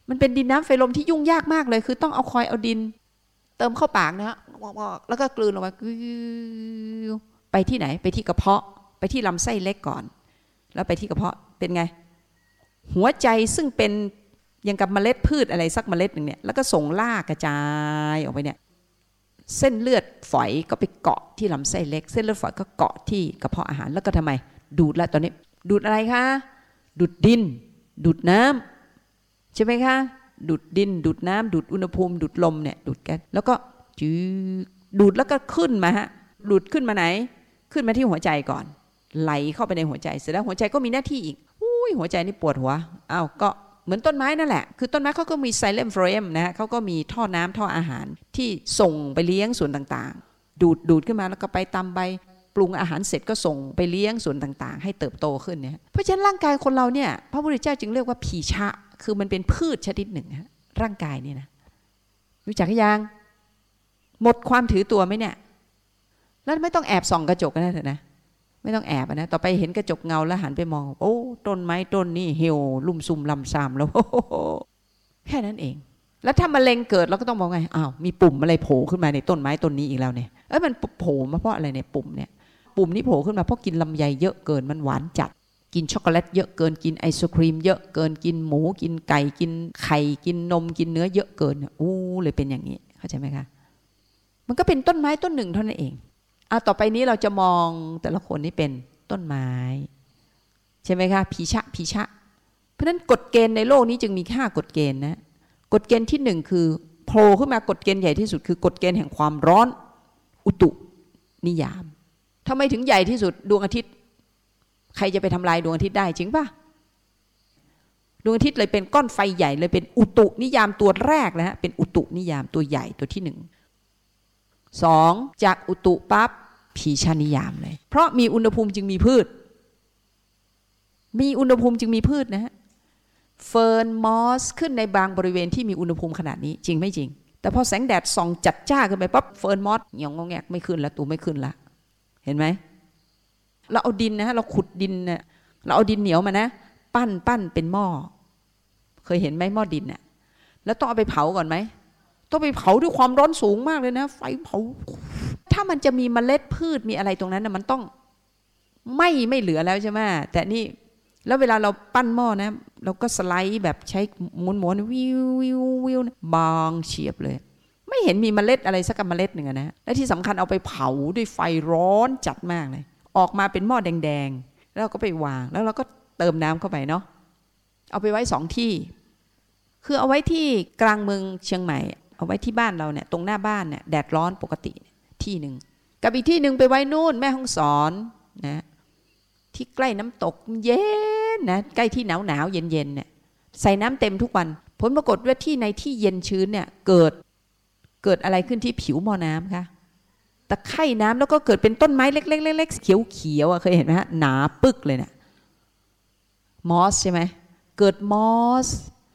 มันเป็นดินน้ำไฟลมที่ยุ่งยากมากเลยคือต้องเอาดินเติมเข้าปากนะฮะแล้วก็กลืนลงไปไปที่ไหนไปที่กระเพาะไปที่ลำไส้เล็กก่อนแล้วไปที่กระเพาะเป็นไงหัวใจซึ่งเป็นอย่างกับเมล็ดพืชอะไรสักเมล็ดหนึ่งเนี่ยแล้วก็ส่งล่ากระจายออกไปเนี่ยเส้นเลือดฝอยก็ไปเกาะที่ลำไส้เล็กเส้นเลือดฝอยก็เกาะที่กระเพาะอาหารแล้วก็ทำไมดูดแล้วตอนนี้ดูดอะไรคะดูดดินดูดน้ำใช่ไหมคะดูดดินดูดน้ำดูดอุณหภูมิดูดลมเนี่ยดูดแก๊สแล้วก็ดูดแล้วก็ขึ้นมาฮะดูดขึ้นมาไหนขึ้นมาที่หัวใจก่อนไหลเข้าไปในหัวใจเสร็จแล้วหัวใจก็มีหน้าที่อีกหัวใจนี่ปวดหัวก็เหมือนต้นไม้นั่นแหละคือต้นไม้เขาก็มีไซเลมโฟรมนะฮะเขาก็มีท่อน้ำท่ออาหารที่ส่งไปเลี้ยงส่วนต่างๆดูดขึ้นมาแล้วก็ไปตามใบปรุงอาหารเสร็จก็ส่งไปเลี้ยงส่วนต่างๆให้เติบโตขึ้นเนี่ยเพราะฉะนั้นร่างกายคนเราเนี่ยพระพุทธเจ้าจึงเรียกว่าผีชะคือมันเป็นพืชชนิดหนึ่งฮะร่างกายนี่นะรู้จักยังหมดความถือตัวไหมเนี่ยแล้วไม่ต้องแอบส่องกระจกกันนะเถอะนะไม่ต้องแอบนะต่อไปเห็นกระจกเงาแล้วหันไปมองโอ้ต้นไม้ต้นนี้เหี่ยวลุ่มซุ่มลำซามแล้วแค่นั้นเองแล้วถ้ามะเร็งเกิดเราก็ต้องบอกไงมีปุ่มอะไรโผล่ขึ้นมาในต้นไม้ต้นนี้อีกแล้วเนี่ยมันโผล่มาเพราะอะไรเนี่ยปุ่มนี้โผล่ขึ้นมาเพราะกินลำไยเยอะเกินมันหวานจัดกินช็อกโกแลตเยอะเกินกินไอศครีมเยอะเกินกินหมูกินไก่กินไข่กินนมกินเนื้อเยอะเกินเลยเป็นอย่างนี้เข้าใจไหมคะมันก็เป็นต้นไม้ต้นหนึ่งเท่านั้นเองต่อไปนี้เราจะมองแต่ละคนนี่เป็นต้นไม้ใช่ไหมคะผีชะเพราะฉะนั้นกฎเกณฑ์ในโลกนี้จึงมี5กฎเกณฑ์นะกฎเกณฑ์ที่1คือโผล่ขึ้นมากฎเกณฑ์ใหญ่ที่สุดคือกฎเกณฑ์แห่งความร้อนอุตุนิยามทำไมถึงใหญ่ที่สุดดวงอาทิตย์ใครจะไปทำลายดวงอาทิตย์ได้จริงป่ะดวงอาทิตย์เลยเป็นก้อนไฟใหญ่เลยเป็นอุตุนิยามตัวแรกนะฮะเป็นอุตุนิยามตัวใหญ่ตัวที่2จากอุตุปั๊บผีชานิยามเลยเพราะมีอุณหภูมิจึงมีพืชมีอุณหภูมิจึงมีพืชนะฮะเฟิร์นมอสขึ้นในบางบริเวณที่มีอุณหภูมิขนาดนี้จริงไม่จริงแต่พอแสงแดดส่องจัดจ้าขึ้นไปปั๊บเฟิร์นมอสหยองงแงกไม่ขึ้นแล้วตูไม่ขึ้นละเห็นไหมเราเอาดินนะฮะเราขุดดินเนี่ยเราเอาดินเหนียวมานะปั้นเป็นหม้อเคยเห็นไหมหม้อดินเนี่ยแล้วต้องเอาไปเผาก่อนไหมต้องไปเผาด้วยความร้อนสูงมากเลยนะไฟเผาถ้ามันจะมีเมล็ดพืชมีอะไรตรงนั้นนะมันต้องไม่เหลือแล้วใช่ไหมแต่นี่แล้วเวลาเราปั้นหม้อนะเราก็สไลด์แบบใช้ม้วนวิวบางเฉียบเลยไม่เห็นมีเมล็ดอะไรสักเมล็ดหนึ่งนะและที่สำคัญเอาไปเผาด้วยไฟร้อนจัดมากเลยออกมาเป็นหม้อแดงๆแล้วเราก็ไปวางแล้วเราก็เติมน้ำเข้าไปเนาะเอาไปไว้2ที่คือเอาไว้ที่กลางเมืองเชียงใหม่เอาไว้ที่บ้านเราเนี่ยตรงหน้าบ้านเนี่ยแดดร้อนปกติที่หนึ่งกับอีกที่หนึ่งไปไว้นู่นแม่ฮ่องสอนนะที่ใกล้น้ำตกเย็นนะใกล้ที่หนาวเย็นเนี่ยใส่น้ำเต็มทุกวันผลปรากฏว่าที่ในที่เย็นชื้นเนี่ยเกิดอะไรขึ้นที่ผิวหม้อน้ำคะตะไคร่น้ำแล้วก็เกิดเป็นต้นไม้เล็กๆเขียวเคยเห็นไหมฮะหนาปึกเลยเนี่ยมอสใช่ไหมเกิดมอส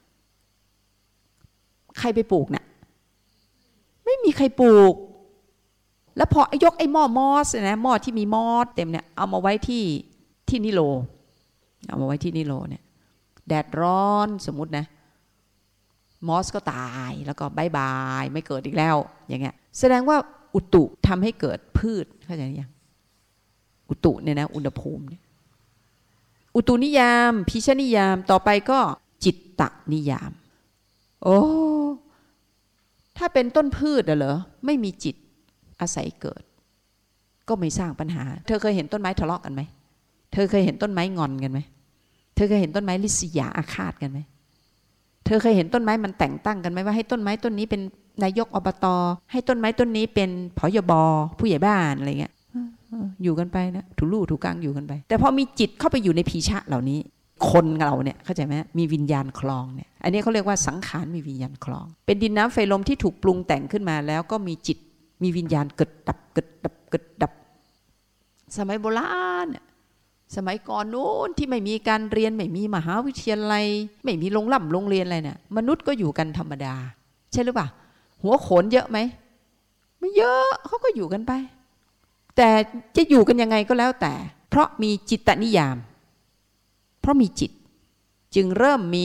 ใครไปปลูกเนี่ยไม่มีใครปลูกแล้วพอยกไอ้หม้อมอสนะหม้อที่มีมอสเต็มเนี่ยเอามาไว้ที่นิโรเอามาไว้ที่นิโรเนี่ยแดดร้อนสมมุตินะมอสก็ตายแล้วก็บายไม่เกิดอีกแล้วอย่างเงี้ยแสดงว่าอุตุทำให้เกิดพืชเข้าใจหรือยังอุตุเนี่ยนะอุณหภูมิเนี่ยอุตุนิยามพิชนิยามต่อไปก็จิตตนิยามโอ้ถ้าเป็นต้นพืชเหรอไม่มีจิตอาศัยเกิดก็ไม่สร้างปัญหาเธอเคยเห็นต้นไม้ทะเลาะกันไหมเธอเคยเห็นต้นไม้งอนกันไหมเธอเคยเห็นต้นไม้ริษยาอาฆาตกันไหมเธอเคยเห็นต้นไม้มันแต่งตั้งกันไหมว่าให้ต้นไม้ต้นนี้เป็นนายกอบตให้ต้นไม้ต้นนี้เป็นผยบผู้ใหญ่บ้านอะไรเงี้ยอยู่กันไปนะถูลู่ถูกลางอยู่กันไปแต่พอมีจิตเข้าไปอยู่ในผีชะเหล่านี้คนเราเนี่ยเข้าใจไหมมีวิญญาณคลองเนี่ยอันนี้เขาเรียกว่าสังขารมีวิญญาณคลองเป็นดินน้ำไฟลมที่ถูกปรุงแต่งขึ้นมาแล้วก็มีจิตมีวิญญาณเกิดดับสมัยโบราณสมัยก่อนนู้นที่ไม่มีการเรียนไม่มีมหาวิทยาลัยไม่มีโรงเรียนอะไรเนี่ยมนุษย์ก็อยู่กันธรรมดาใช่หรือเปล่าหัวโขนเยอะไหมไม่เยอะเขาก็อยู่กันไปแต่จะอยู่กันยังไงก็แล้วแต่เพราะมีจิตตนิยามเพราะมีจิตจึงเริ่มมี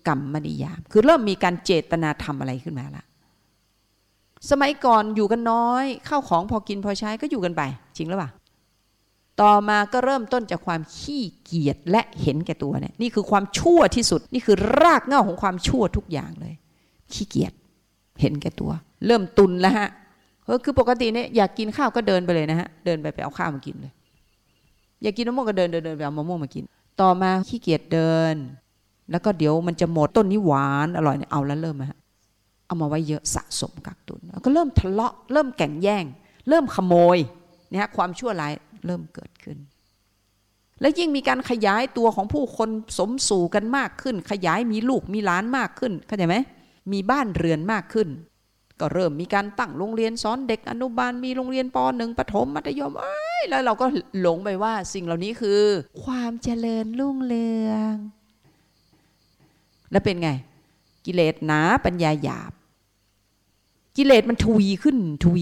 กรรมนิยามคือเริ่มมีการเจตนาทำอะไรขึ้นมาละสมัยก่อนอยู่กันน้อยข้าวของพอกินพอใช้ก็อยู่กันไปจริงหรือเปล่าต่อมาก็เริ่มต้นจากความขี้เกียจและเห็นแก่ตัวเนี่ยนี่คือความชั่วที่สุดนี่คือรากเหง้าของความชั่วทุกอย่างเลยขี้เกียจเห็นแก่ตัวเริ่มตุนแล้วฮะคือปกติเนี่ยอยากกินข้าวก็เดินไปเลยนะฮะเดินไปเอาข้าวมากินเลยอยากกินมะม่วงก็เดินไปเอามะม่วงมากินต่อมาขี้เกียจเดินแล้วก็เดี๋ยวมันจะหมดต้นนี้หวานอร่อยเนี่ยเอาแล้วเริ่มฮะเอามาไว้เยอะสะสมกักตุนแล้วก็เริ่มทะเลาะเริ่มแข่งแย่งเริ่มขโมยเนี่ยความชั่วร้ายเริ่มเกิดขึ้นและยิ่งมีการขยายตัวของผู้คนสมสู่กันมากขึ้นขยายมีลูกมีหลานมากขึ้นเข้าใจไหมมีบ้านเรือนมากขึ้นก็เริ่มมีการตั้งโรงเรียนสอนเด็กอนุบาลมีโรงเรียนป .1 ประถมมัธยมแล้วเราก็หลงไปว่าสิ่งเหล่านี้คือความเจริญรุ่งเรืองแล้วเป็นไงกิเลสหนาปัญญาหยาบกิเลสมันทวีขึ้น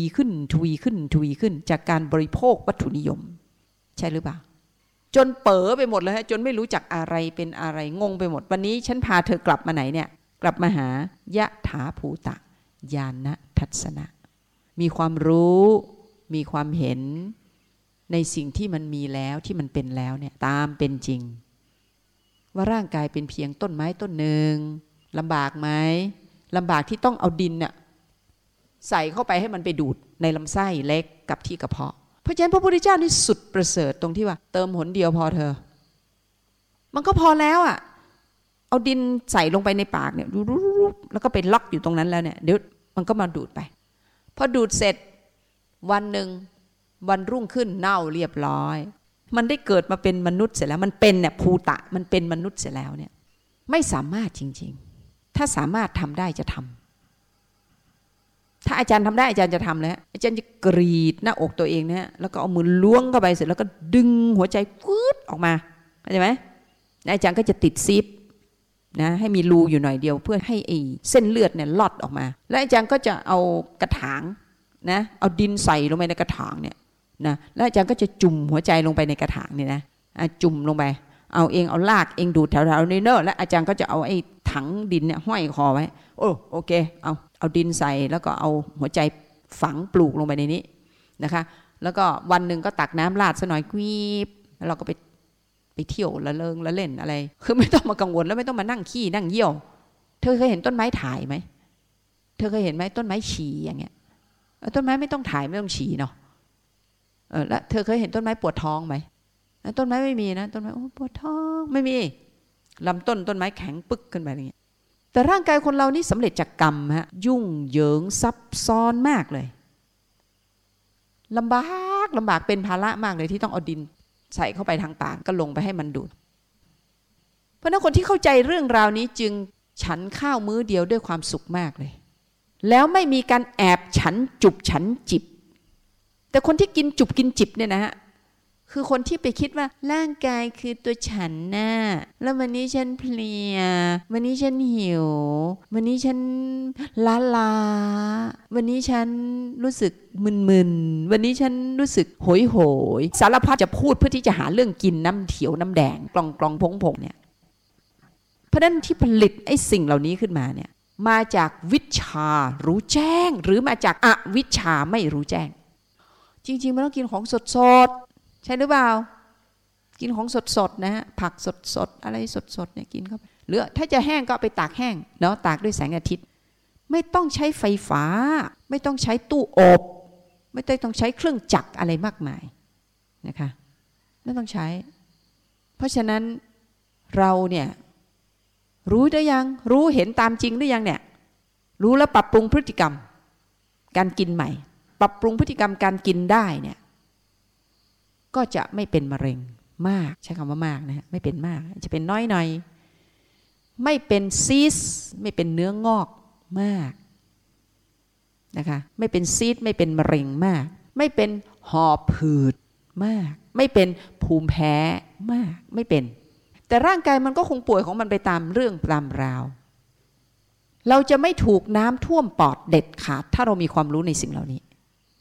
จากการบริโภควัตถุนิยมใช่หรือเปล่าจนเป๋อไปหมดเลยฮะจนไม่รู้จักอะไรเป็นอะไรงงไปหมดวันนี้ฉันพาเธอกลับมาไหนเนี่ยกลับมาหายะถาภูตะญาณทัศนะมีความรู้มีความเห็นในสิ่งที่มันมีแล้วที่มันเป็นแล้วเนี่ยตามเป็นจริงว่าร่างกายเป็นเพียงต้นไม้ต้นหนึ่งลำบากไหมลำบากที่ต้องเอาดินเนี่ยใส่เข้าไปให้มันไปดูดในลำไส้เล็กกับที่กระเพาะเพราะฉะนั้นพระพุทธเจ้านี่สุดประเสริฐตรงที่ว่าเติมหนเดียวพอเธอมันก็พอแล้วอ่ะเอาดินใส่ลงไปในปากเนี่ยแล้วก็ไปล็อกอยู่ตรงนั้นแล้วเนี่ยเดี๋ยวมันก็มาดูดไปพอดูดเสร็จวันหนึ่งวันรุ่งขึ้นเน่าเรียบร้อยมันได้เกิดมาเป็นมนุษย์เสร็จแล้วมันเป็นเนี่ยภูตะมันเป็นมนุษย์เสร็จแล้วเนี่ยไม่สามารถจริงๆถ้าสามารถทำได้จะทำถ้าอาจารย์ทำได้อาจารย์จะทำแล้วอาจารย์จะกรีดหน้าอกตัวเองเนี่ยแล้วก็เอามือล้วงเข้าไปเสร็จแล้วก็ดึงหัวใจฟืดออกมาเข้าใจไหมอาจารย์ก็จะติดซิปนะให้มีรูอยู่หน่อยเดียวเพื่อให้ไอ้เส้นเลือดเนี่ยลอดออกมาแล้วอาจารย์ก็จะเอากระถางนะเอาดินใส่ลงไปในกระถางเนี่ยนะแล้วอาจารย์ก็จะจุ่มหัวใจลงไปในกระถางนี่นะจุ่มลงไปเอาลากเองดูดแถวๆนี้เนอะแล้วอาจารย์ก็จะเอาไอ้ถังดินเนี่ยห้อยคอไว้โอเคเอาดินใส่แล้วก็เอาหัวใจฝังปลูกลงไปในนี้นะคะแล้วก็วันหนึ่งก็ตักน้ำราดซะหน่อยกวีบแล้วเราก็ไปเที่ยวละเริงละเล่นอะไรคือไม่ต้องมากังวลแล้วไม่ต้องมานั่งขี้นั่งเยี่ยวเธอเคยเห็นต้นไม้ถ่ายไหมเธอเคยเห็นไหมต้นไม้ฉี่อย่างเงี้ยต้นไม้ไม่ต้องถ่ายไม่ต้องฉี่เนาะแล้วเธอเคยเห็นต้นไม้ปวดท้องไหมต้นไม้ไม่มีนะต้นไม้ปวดท้องไม่มีลำต้นไม้แข็งปึกขึ้นไปอย่างเงี้ยแต่ร่างกายคนเรานี่สำเร็จจากกรรมฮะยุ่งเหยิงซับซ้อนมากเลยลำบากเป็นภาระมากเลยที่ต้องเอาดินใส่เข้าไปทางปากก็ลงไปให้มันดูดเพราะนั้นคนที่เข้าใจเรื่องราวนี้จึงฉันข้าวมื้อเดียวด้วยความสุขมากเลยแล้วไม่มีการแอบฉันจุบฉันจิบแต่คนที่กินจุบกินจิบเนี่ยนะฮะคือคนที่ไปคิดว่าร่างกายคือตัวฉันน่ะแล้ววันนี้ฉันเพลียวันนี้ฉันหิววันนี้ฉันล้าวันนี้ฉันรู้สึกมึนๆวันนี้ฉันรู้สึกโหยสารพัดจะพูดเพื่อที่จะหาเรื่องกินน้ำเขียวน้ำแดงกลองพงเนี่ยเพราะนั้นที่ผลิตไอ้สิ่งเหล่านี้ขึ้นมาเนี่ยมาจากวิชชารู้แจ้งหรือมาจากอวิชชาไม่รู้แจ้งจริงๆมันต้องกินของสดใช่หรือเปล่ากินของสดนะฮะผักสดอะไรสดเนี่ยกินเข้าไปหรือถ้าจะแห้งก็ไปตากแห้งเนาะตากด้วยแสงอาทิตย์ไม่ต้องใช้ไฟฟ้าไม่ต้องใช้ตู้อบไม่ต้องใช้เครื่องจักรอะไรมากมายนะคะไม่ต้องใช้เพราะฉะนั้นเราเนี่ยรู้ได้ยังรู้เห็นตามจริงหรือยังเนี่ยรู้แล้วปรับปรุงพฤติกรรมการกินใหม่ปรับปรุงพฤติกรรมการกินได้เนี่ยก็จะไม่เป็นมะเร็งมากใช้คำว่ามากนะฮะไม่เป็นมากจะเป็นน้อยหน่อยไม่เป็นซีสไม่เป็นเนื้องอกมากนะคะไม่เป็นซีสไม่เป็นมะเร็งมากไม่เป็นหอบผืดมากไม่เป็นภูมิแพ้มากไม่เป็นแต่ร่างกายมันก็คงป่วยของมันไปตามเรื่องตามราวเราจะไม่ถูกน้ำท่วมปอดเด็ดขาดถ้าเรามีความรู้ในสิ่งเหล่านี้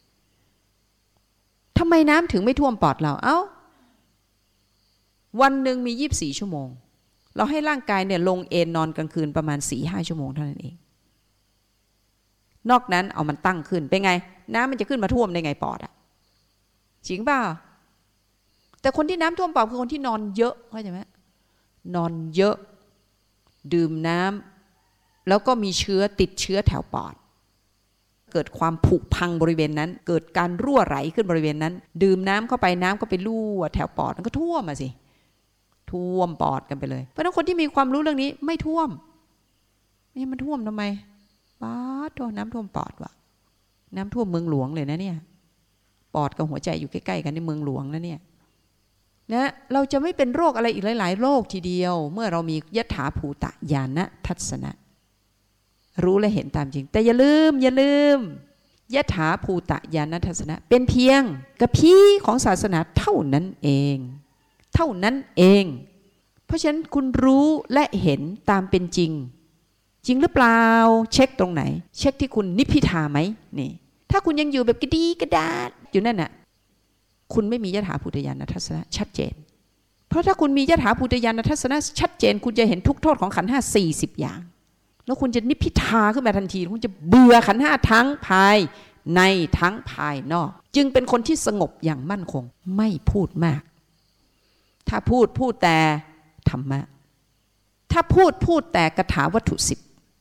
ทำไมน้ำถึงไม่ท่วมปอดเราวันหนึ่งมี24 ชั่วโมงเราให้ร่างกายเนี่ยลงเอนนอนกลางคืนประมาณ 4-5 ชั่วโมงเท่านั้นเองนอกนั้นเอามันตั้งขึ้นเป็นไงน้ำมันจะขึ้นมาท่วมได้ไงปอดอะจริงเปล่าแต่คนที่น้ำท่วมปอดคือคนที่นอนเยอะเข้าใจไหมนอนเยอะดื่มน้ำแล้วก็มีเชื้อติดเชื้อแถวปอดเกิดความผุพังบริเวณนั้นเกิดการรั่วไหลขึ้นบริเวณนั้นดื่มน้ำเข้าไปน้ำก็ไปรั่วแถวปอดมันก็ท่วมมาสิท่วมปอดกันไปเลยเพราะฉะนั้นคนที่มีความรู้เรื่องนี้ไม่ท่วมนี่มันท่วมทำไมป๊าดตัวน้ำท่วมปอดวะน้ำท่วมเมืองหลวงเลยนะเนี่ยปอดกับหัวใจอยู่ใกล้ๆกันในเมืองหลวงนะเนี่ยนะเราจะไม่เป็นโรคอะไรอีกหลายๆโรคทีเดียวเมื่อเรามียถาภูตญาณทัศนะรู้และเห็นตามจริงแต่อย่าลืมยถาภูตญาณทัศนะเป็นเพียงกระพี้ของศาสนาเท่านั้นเองเพราะฉะนั้นคุณรู้และเห็นตามเป็นจริงหรือเปล่าเช็คตรงไหนเช็คที่คุณนิพพิทาไหมนี่ถ้าคุณยังอยู่แบบกระดีกระดาษอยู่นั่นน่ะคุณไม่มียถาภูตญาณทัศนะชัดเจนเพราะถ้าคุณมียถาภูตญาณทัศนะชัดเจนคุณจะเห็นทุกโทษของขันธ์5 40อย่างแล้วคุณจะนิพพิทาขึ้นมาทันทีคุณจะเบื่อขันธ์5ทั้งภายในทั้งภายนอกจึงเป็นคนที่สงบอย่างมั่นคงไม่พูดมากถ้าพูดแต่ธรรมะถ้าพูดแต่กถาวัตถุ10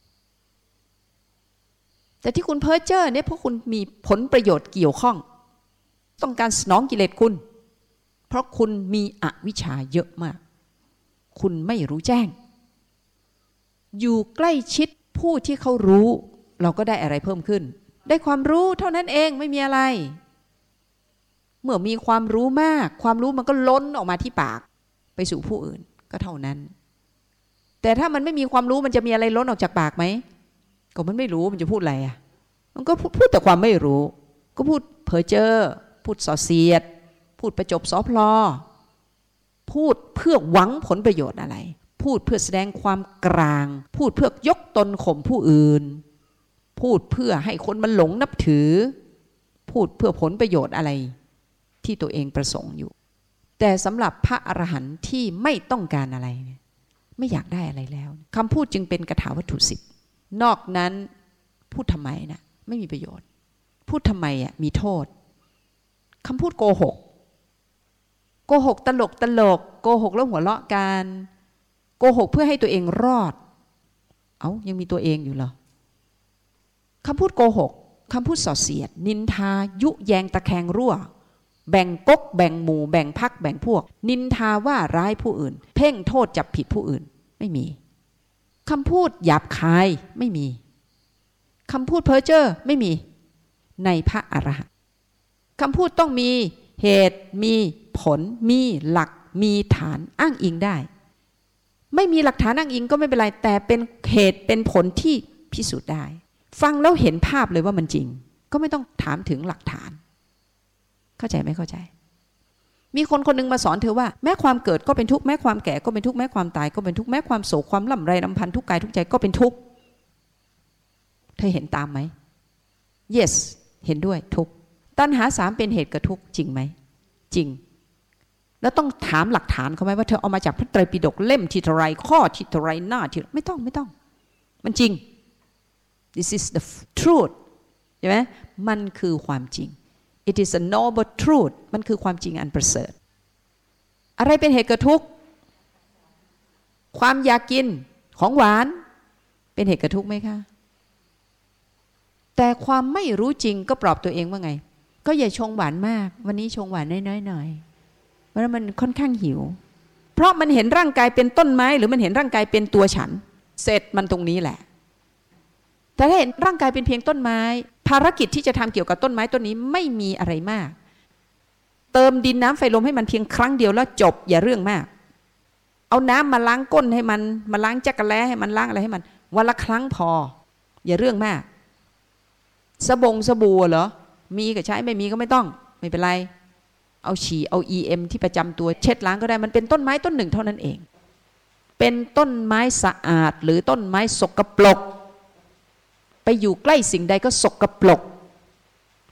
แต่ที่คุณเพ้อเจ้อเนี่ยเพราะคุณมีผลประโยชน์เกี่ยวข้องต้องการสนองกิเลสคุณเพราะคุณมีอวิชชาเยอะมากคุณไม่รู้แจ้งอยู่ใกล้ชิดผู้ที่เขารู้เราก็ได้อะไรเพิ่มขึ้นได้ความรู้เท่านั้นเองไม่มีอะไรเมื่อมีความรู้มากความรู้มันก็ล้นออกมาที่ปากไปสู่ผู้อื่นก็เท่านั้นแต่ถ้ามันไม่มีความรู้มันจะมีอะไรล้นออกจากปากไหมก็มันไม่รู้มันจะพูดอะไรอ่ะมันก็พูดแต่ความไม่รู้ก็พูดเพ้อเจ้อพูดส่อเสียดพูดประจบสอพลอพูดเพื่อหวังผลประโยชน์อะไรพูดเพื่อแสดงความกลางพูดเพื่อยกตนข่มผู้อื่นพูดเพื่อให้คนมันหลงนับถือพูดเพื่อผลประโยชน์อะไรที่ตัวเองประสงค์อยู่แต่สำหรับพระอรหันต์ที่ไม่ต้องการอะไรไม่อยากได้อะไรแล้วคำพูดจึงเป็นกถาวัตถุ10นอกนั้นพูดทำไมนะไม่มีประโยชน์พูดทำไมอ่ะมีโทษคำพูดโกหกตลกโกหกแล้วหัวเราะกันโกหกเพื่อให้ตัวเองรอดยังมีตัวเองอยู่เหรอคำพูดโกหกคำพูดส่อเสียดนินทายุแยงตะแคงรั่วแบ่งก๊กแบ่งหมู่แบ่งพรรคแบ่งพวกนินทาว่าร้ายผู้อื่นเพ่งโทษจับผิดผู้อื่นไม่มีคำพูดหยาบคายไม่มีคำพูดเพ้อเจ้อไม่มีในพระอรหันต์คำพูดต้องมีเหตุมีผลมีหลักมีฐานอ้างอิงได้ไม่มีหลักฐานอ้างอิงก็ไม่เป็นไรแต่เป็นเหตุเป็นผลที่พิสูจน์ได้ฟังแล้วเห็นภาพเลยว่ามันจริงก็ไม่ต้องถามถึงหลักฐานเข้าใจไม่เข้าใจมีคนคนนึงมาสอนเธอว่าแม้ความเกิดก็เป็นทุกข์แม้ความแก่ก็เป็นทุกข์แม้ความตายก็เป็นทุกข์แม้ความโศกความล่ำไรรำพันทุกกายทุกใจก็เป็นทุกข์เธอเห็นตามไหม yes เห็นด้วยทุกข์ตัณหา3เป็นเหตุเกิดทุกข์จริงไหมจริงแล้วต้องถามหลักฐานเขาไหมว่าเธอเอามาจากพระไตรปิฎกเล่มที่เท่าไรข้อที่เท่าไรหน้าที่ไม่ต้องมันจริง this is the truth ใช่ไหมมันคือความจริง it is a noble truth มันคือความจริงอันประเสริฐอะไรเป็นเหตุเกิดทุกข์ความอยากกินของหวานเป็นเหตุเกิดทุกข์ไหมคะแต่ความไม่รู้จริงก็ปลอบตัวเองว่าไงก็อย่าชงหวานมากวันนี้ชงหวานน้อยๆหน่อยเพราะมันค่อนข้างหิวเพราะมันเห็นร่างกายเป็นต้นไม้หรือมันเห็นร่างกายเป็นตัวฉันเสร็จมันตรงนี้แหละแต่ถ้าเห็นร่างกายเป็นเพียงต้นไม้ภารกิจที่จะทำเกี่ยวกับต้นไม้ต้นนี้ไม่มีอะไรมากเติมดินน้ำไฟลมให้มันเพียงครั้งเดียวแล้วจบอย่าเรื่องมากเอาน้ำมาล้างก้นให้มันมาล้างจักรแล้ให้มันล้างอะไรให้มันวันละครั้งพออย่าเรื่องมากสบู่เหรอมีก็ใช้ไม่มีก็ไม่ต้องไม่เป็นไรเอาฉี่เอา EM ที่ประจำตัวเช็ดล้างก็ได้มันเป็นต้นไม้ต้นหนึ่งเท่านั้นเองเป็นต้นไม้สะอาดหรือต้นไม้สกปรกไปอยู่ใกล้สิ่งใดก็สกปรก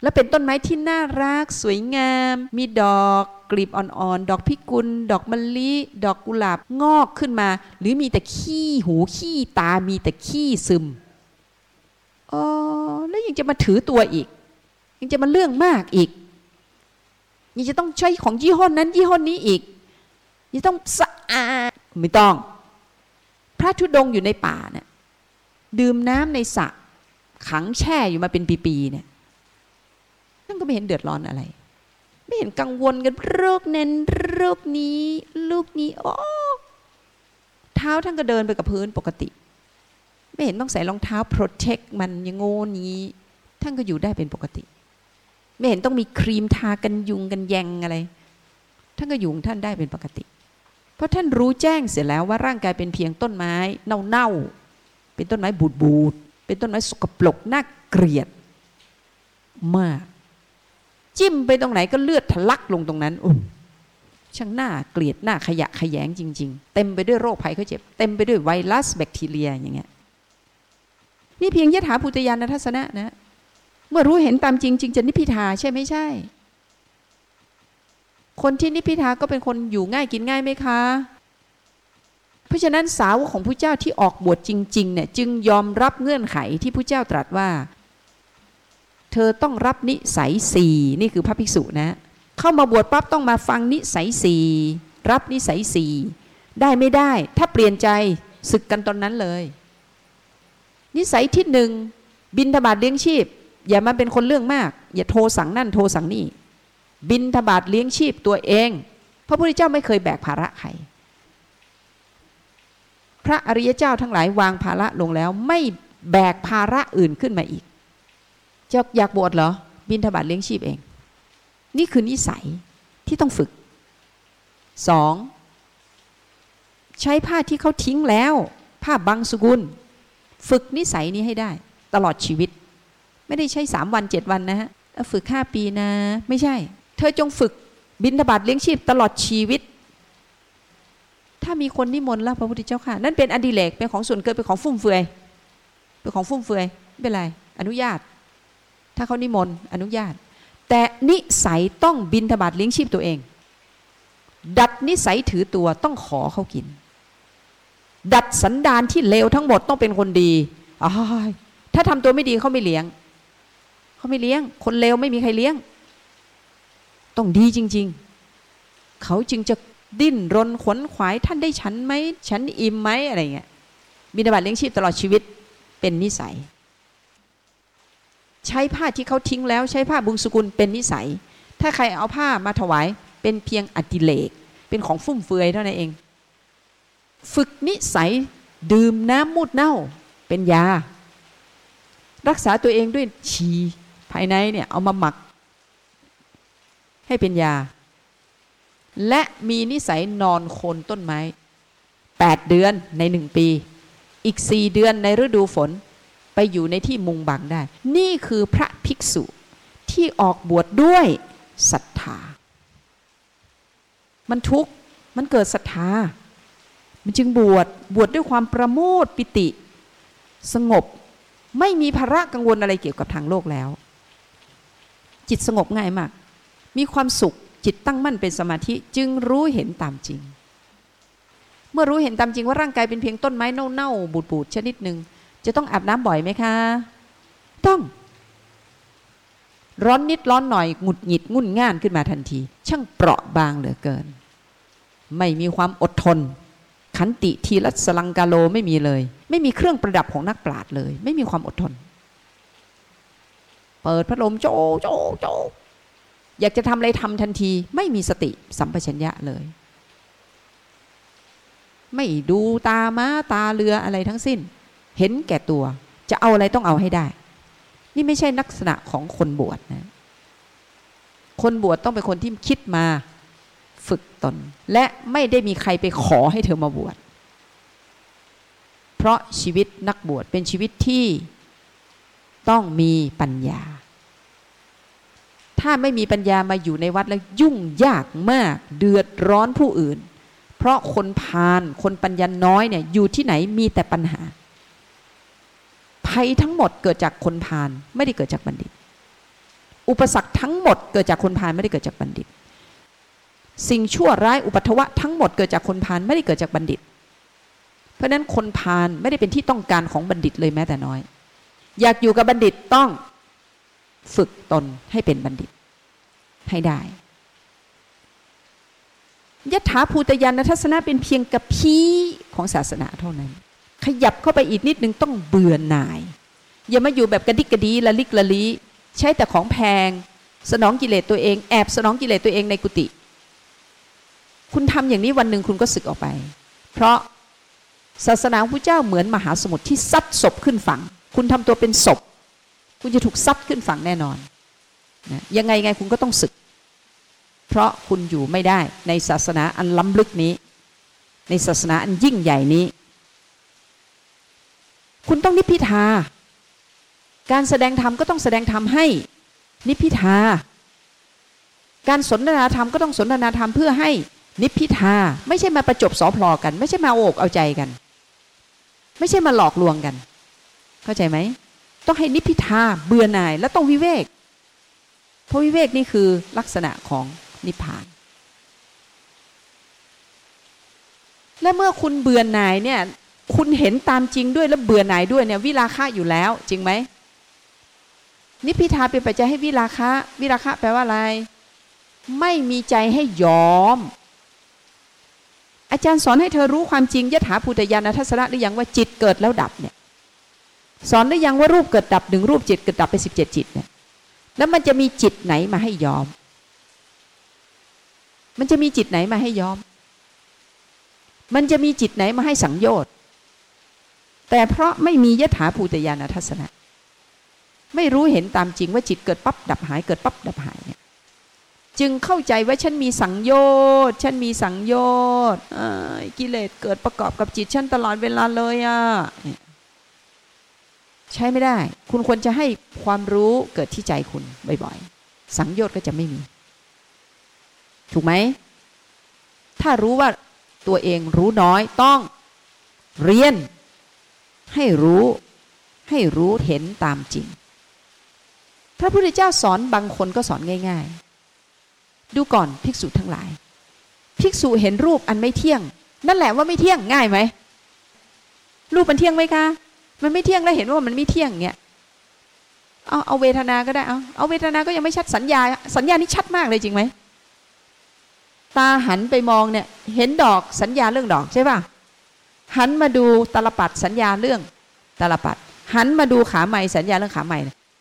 แล้วเป็นต้นไม้ที่น่ารักสวยงามมีดอกกลีบอ่อนๆดอกพิกุลดอกมะลิดอกกุหลาบงอกขึ้นมาหรือมีแต่ขี้หูขี้ตามีแต่ขี้ซึมอ๋อแล้วยังจะมาถือตัวอีกยังจะมาเรื่องมากอีกยังจะต้องใช้ของยี่ห้อนั้นยี่ห้อนี้อีกยังต้องสะอาดไม่ต้องพระธุดงค์อยู่ในป่าเนี่ยดื่มน้ำในสระขังแช่อยู่มาเป็นปีๆเนี่ยท่านก็ไม่เห็นเดือดร้อนอะไรไม่เห็นกังวลกันโรคนั้นโรคนี้ลูกนี้โอ้เท้าท่านก็เดินไปกับพื้นปกติไม่เห็นต้องใส่รองเท้าโปรเทคมันอย่างโง่นี้ท่านก็อยู่ได้เป็นปกติไม่เห็นต้องมีครีมทากันยุงกันแยงอะไรท่านก็อยู่ท่านได้เป็นปกติเพราะท่านรู้แจ้งเสียแล้วว่าร่างกายเป็นเพียงต้นไม้เน่าๆเป็นต้นไม้บูดๆเป็นต้นไม้สกปรกน่าเกลียดมากจิ้มไปตรงไหนก็เลือดทะลักลงตรงนั้นช่างน่าเกลียดน่าขยะแขยงจริงๆเต็มไปด้วยโรคภัยไข้เจ็บเต็มไปด้วยไวรัสแบคทีเรียอย่างเงี้ยนี่เพียงยถาภูตญาณทัศนะนะเมื่อรู้เห็นตามจริงจึงจะนิพพิทาใช่ไม่ใช่คนที่นิพพิทาก็เป็นคนอยู่ง่ายกินง่ายไหมคะเพราะฉะนั้นสาวกของพระเจ้าที่ออกบวชจริงๆเนี่ยจึงยอมรับเงื่อนไขที่พระเจ้าตรัสว่าเธอต้องรับนิสัยสี่นี่คือพระภิกษุนะเข้ามาบวชปั๊บต้องมาฟังนิสัยสี่รับนิสัยสี่ได้ไม่ได้ถ้าเปลี่ยนใจศึกกันตอนนั้นเลยนิสัยที่หนึ่งบิณฑบาตเลี้ยงชีพอย่ามาเป็นคนเรื่องมากอย่าโทรสั่งนั่นโทรสั่งนี่บิณฑบาตเลี้ยงชีพตัวเองพระพุทธเจ้าไม่เคยแบกภาระใครพระอริยเจ้าทั้งหลายวางภาระลงแล้วไม่แบกภาระอื่นขึ้นมาอีกจะอยากบวชเหรอบิณฑบาตเลี้ยงชีพเองนี่คือนิสัยที่ต้องฝึกสองใช้ผ้าที่เขาทิ้งแล้วผ้าบางสกุลฝึกนิสัยนี้ให้ได้ตลอดชีวิตไม่ได้ใช้3 วัน 7 วันนะฮะฝึก5 ปีนะไม่ใช่เธอจงฝึกบิณฑบาตเลี้ยงชีพตลอดชีวิตถ้ามีคนนิมนต์แล้วพระพุทธเจ้าค่ะนั่นเป็นอดิเรกเป็นของส่วนเกินเป็นของฟุ่มเฟือยเป็นของฟุ่มเฟือยไม่เป็นไรอนุญาตถ้าเขานิมนต์อนุญาตแต่นิสัยต้องบิณฑบาตเลี้ยงชีพตัวเองดัดนิสัยถือตัวต้องขอเขากินดัดสันดานที่เลวทั้งหมดต้องเป็นคนดีถ้าทำตัวไม่ดีเขาไม่เลี้ยงคนเลวไม่มีใครเลี้ยงต้องดีจริงๆเขาจึงจะดิ้นรนขวนขวายท่านได้ฉันไหมฉันอิ่มไหมอะไรเงี้ยบิณฑบาตเลี้ยงชีพตลอดชีวิตเป็นนิสัยใช้ผ้าที่เขาทิ้งแล้วใช้ผ้าบุงสกุลเป็นนิสัยถ้าใครเอาผ้ามาถวายเป็นเพียงอดิเรกเป็นของฟุ่มเฟือยเท่านั้นเองฝึกนิสัยดื่มน้ำมูดเน่าเป็นยารักษาตัวเองด้วยฉี่ภายในเนี่ยเอามาหมักให้เป็นยาและมีนิสัยนอนโคนต้นไม้8 เดือนใน1 ปีอีก4 เดือนในฤดูฝนไปอยู่ในที่มุงบังได้นี่คือพระภิกษุที่ออกบวชด้วยศรัทธามันทุกข์มันเกิดศรัทธามันจึงบวชด้วยความประโมทปิติสงบไม่มีภาระกังวลอะไรเกี่ยวกับทางโลกแล้วจิตสงบง่ายมากมีความสุขจิตตั้งมั่นเป็นสมาธิจึงรู้เห็นตามจริงเมื่อรู้เห็นตามจริงว่าร่างกายเป็นเพียงต้นไม้เน่าๆบูดๆชนิดหนึ่งจะต้องอาบน้ำบ่อยไหมคะต้องร้อนนิดร้อนหน่อยหงุดหงิดงุ่นง่านขึ้นมาทันทีช่างเปราะบางเหลือเกินไม่มีความอดทนขันติทีรัสลังกาโลไม่มีเลยไม่มีเครื่องประดับของนักปราชญ์เลยไม่มีความอดทนเปิดพัดลมโจโจโจอยากจะทำอะไรทำทันทีไม่มีสติสัมปชัญญะเลยไม่ดูตาม้าตาเรืออะไรทั้งสิ้นเห็นแก่ตัวจะเอาอะไรต้องเอาให้ได้นี่ไม่ใช่ลักษณะของคนบวชนะคนบวชต้องเป็นคนที่คิดมาฝึกตนและไม่ได้มีใครไปขอให้เธอมาบวชเพราะชีวิตนักบวชเป็นชีวิตที่ต้องมีปัญญาถ้าไม่มีปัญญามาอยู่ในวัดแล้วยุ่งยากมากเดือดร้อนผู้อื่นเพราะคนพาลคนปัญญาน้อยเนี่ยอยู่ที่ไหนมีแต่ปัญหาภัยทั้งหมดเกิดจากคนพาลไม่ได้เกิดจากบัณฑิตอุปสรรคทั้งหมดเกิดจากคนพาลไม่ได้เกิดจากบัณฑิตสิ่งชั่วร้ายอุปัทวะทั้งหมดเกิดจากคนพาลไม่ได้เกิดจากบัณฑิตเพราะนั้นคนพาลไม่ได้เป็นที่ต้องการของบัณฑิตเลยแม้แต่น้อยอยากอยู่กับบัณฑิตต้องฝึกตนให้เป็นบัณฑิตให้ได้ยถาภูตญาณทัศนะเป็นเพียงกระพี้ของศาสนาเท่านั้นขยับเข้าไปอีกนิดนึงต้องเบื่อหน่ายอย่ามาอยู่แบบกระดิกกระดีละลิกละลีใช้แต่ของแพงสนองกิเลสตัวเองแอบสนองกิเลสตัวเองในกุฏิคุณทำอย่างนี้วันหนึ่งคุณก็สึกออกไปเพราะศาสนาของพระเจ้าเหมือนมหาสมุทรที่ซัดศพขึ้นฝั่งคุณทำตัวเป็นศพคุณจะถูกซัดขึ้นฝั่งแน่นอนนะยังไงคุณก็ต้องสึกเพราะคุณอยู่ไม่ได้ในศาสนาอันล้ำลึกนี้ในศาสนาอันยิ่งใหญ่นี้คุณต้องนิพพิทาการแสดงธรรมก็ต้องแสดงธรรมให้นิพพิทาการสนทนาธรรมก็ต้องสนทนาธรรมเพื่อให้นิพพิทาไม่ใช่มาประจบสอพลอกันไม่ใช่มาโอกเอาใจกันไม่ใช่มาหลอกลวงกันเข้าใจไหมต้องให้นิพพิทาเบื่อหน่ายและต้องวิเวกเพราะวิเวกนี่คือลักษณะของนิพพานและเมื่อคุณเบื่อหน่ายเนี่ยคุณเห็นตามจริงด้วยและเบื่อหน่ายด้วยเนี่ยวิราคะอยู่แล้วจริงไหมนิพพิทาเป็นปัจจัยให้วิราคะวิราคะแปลว่าอะไรไม่มีใจให้ยอมอาจารย์สอนให้เธอรู้ความจริงยถาภูตญาณทัศนะหรือยังว่าจิตเกิดแล้วดับเนี่ยสอนหรือยังว่ารูปเกิดดับ1รูปจิตเกิดดับไป17จิตเนี่ยแล้วมันจะมีจิตไหนมาให้ยอมมันจะมีจิตไหนมาให้ยอมมันจะมีจิตไหนมาให้สังโยชน์แต่เพราะไม่มียถาภูตญาณทัศนะไม่รู้เห็นตามจริงว่าจิตเกิดปั๊บดับหายเกิดปั๊บดับหายเนี่ยจึงเข้าใจว่าฉันมีสังโยชน์ฉันมีสังโยชน์กิเลสเกิดประกอบกับจิตฉันตลอดเวลาเลยอ่ะใช้ไม่ได้คุณควรจะให้ความรู้เกิดที่ใจคุณบ่อยๆสังโยชน์ก็จะไม่มีถูกไหมถ้ารู้ว่าตัวเองรู้น้อยต้องเรียนให้รู้เห็นตามจริงพระพุทธเจ้าสอนบางคนก็สอนง่ายๆดูก่อนภิกษุทั้งหลายภิกษุเห็นรูปอันไม่เที่ยงนั่นแหละว่าไม่เที่ยงง่ายไหมรูปมันเที่ยงไหมคะมันไม่เที่ยงแล้วเห็นว่ามันไม่เที่ยงเงี้ยเอาเวทนาก็ได้เอาเวทนาก็ยังไม่ชัดสัญญานี่ชัดมากเลยจริงไหมตาหันไปมองเนี่ยเห็นดอกสัญญาเรื่องดอกใช่ป่ะหันมาดูตลปัดสัญญาเรื่องตลปัดหันมาดูขาใหม่สัญญาเรื่องขาใหม่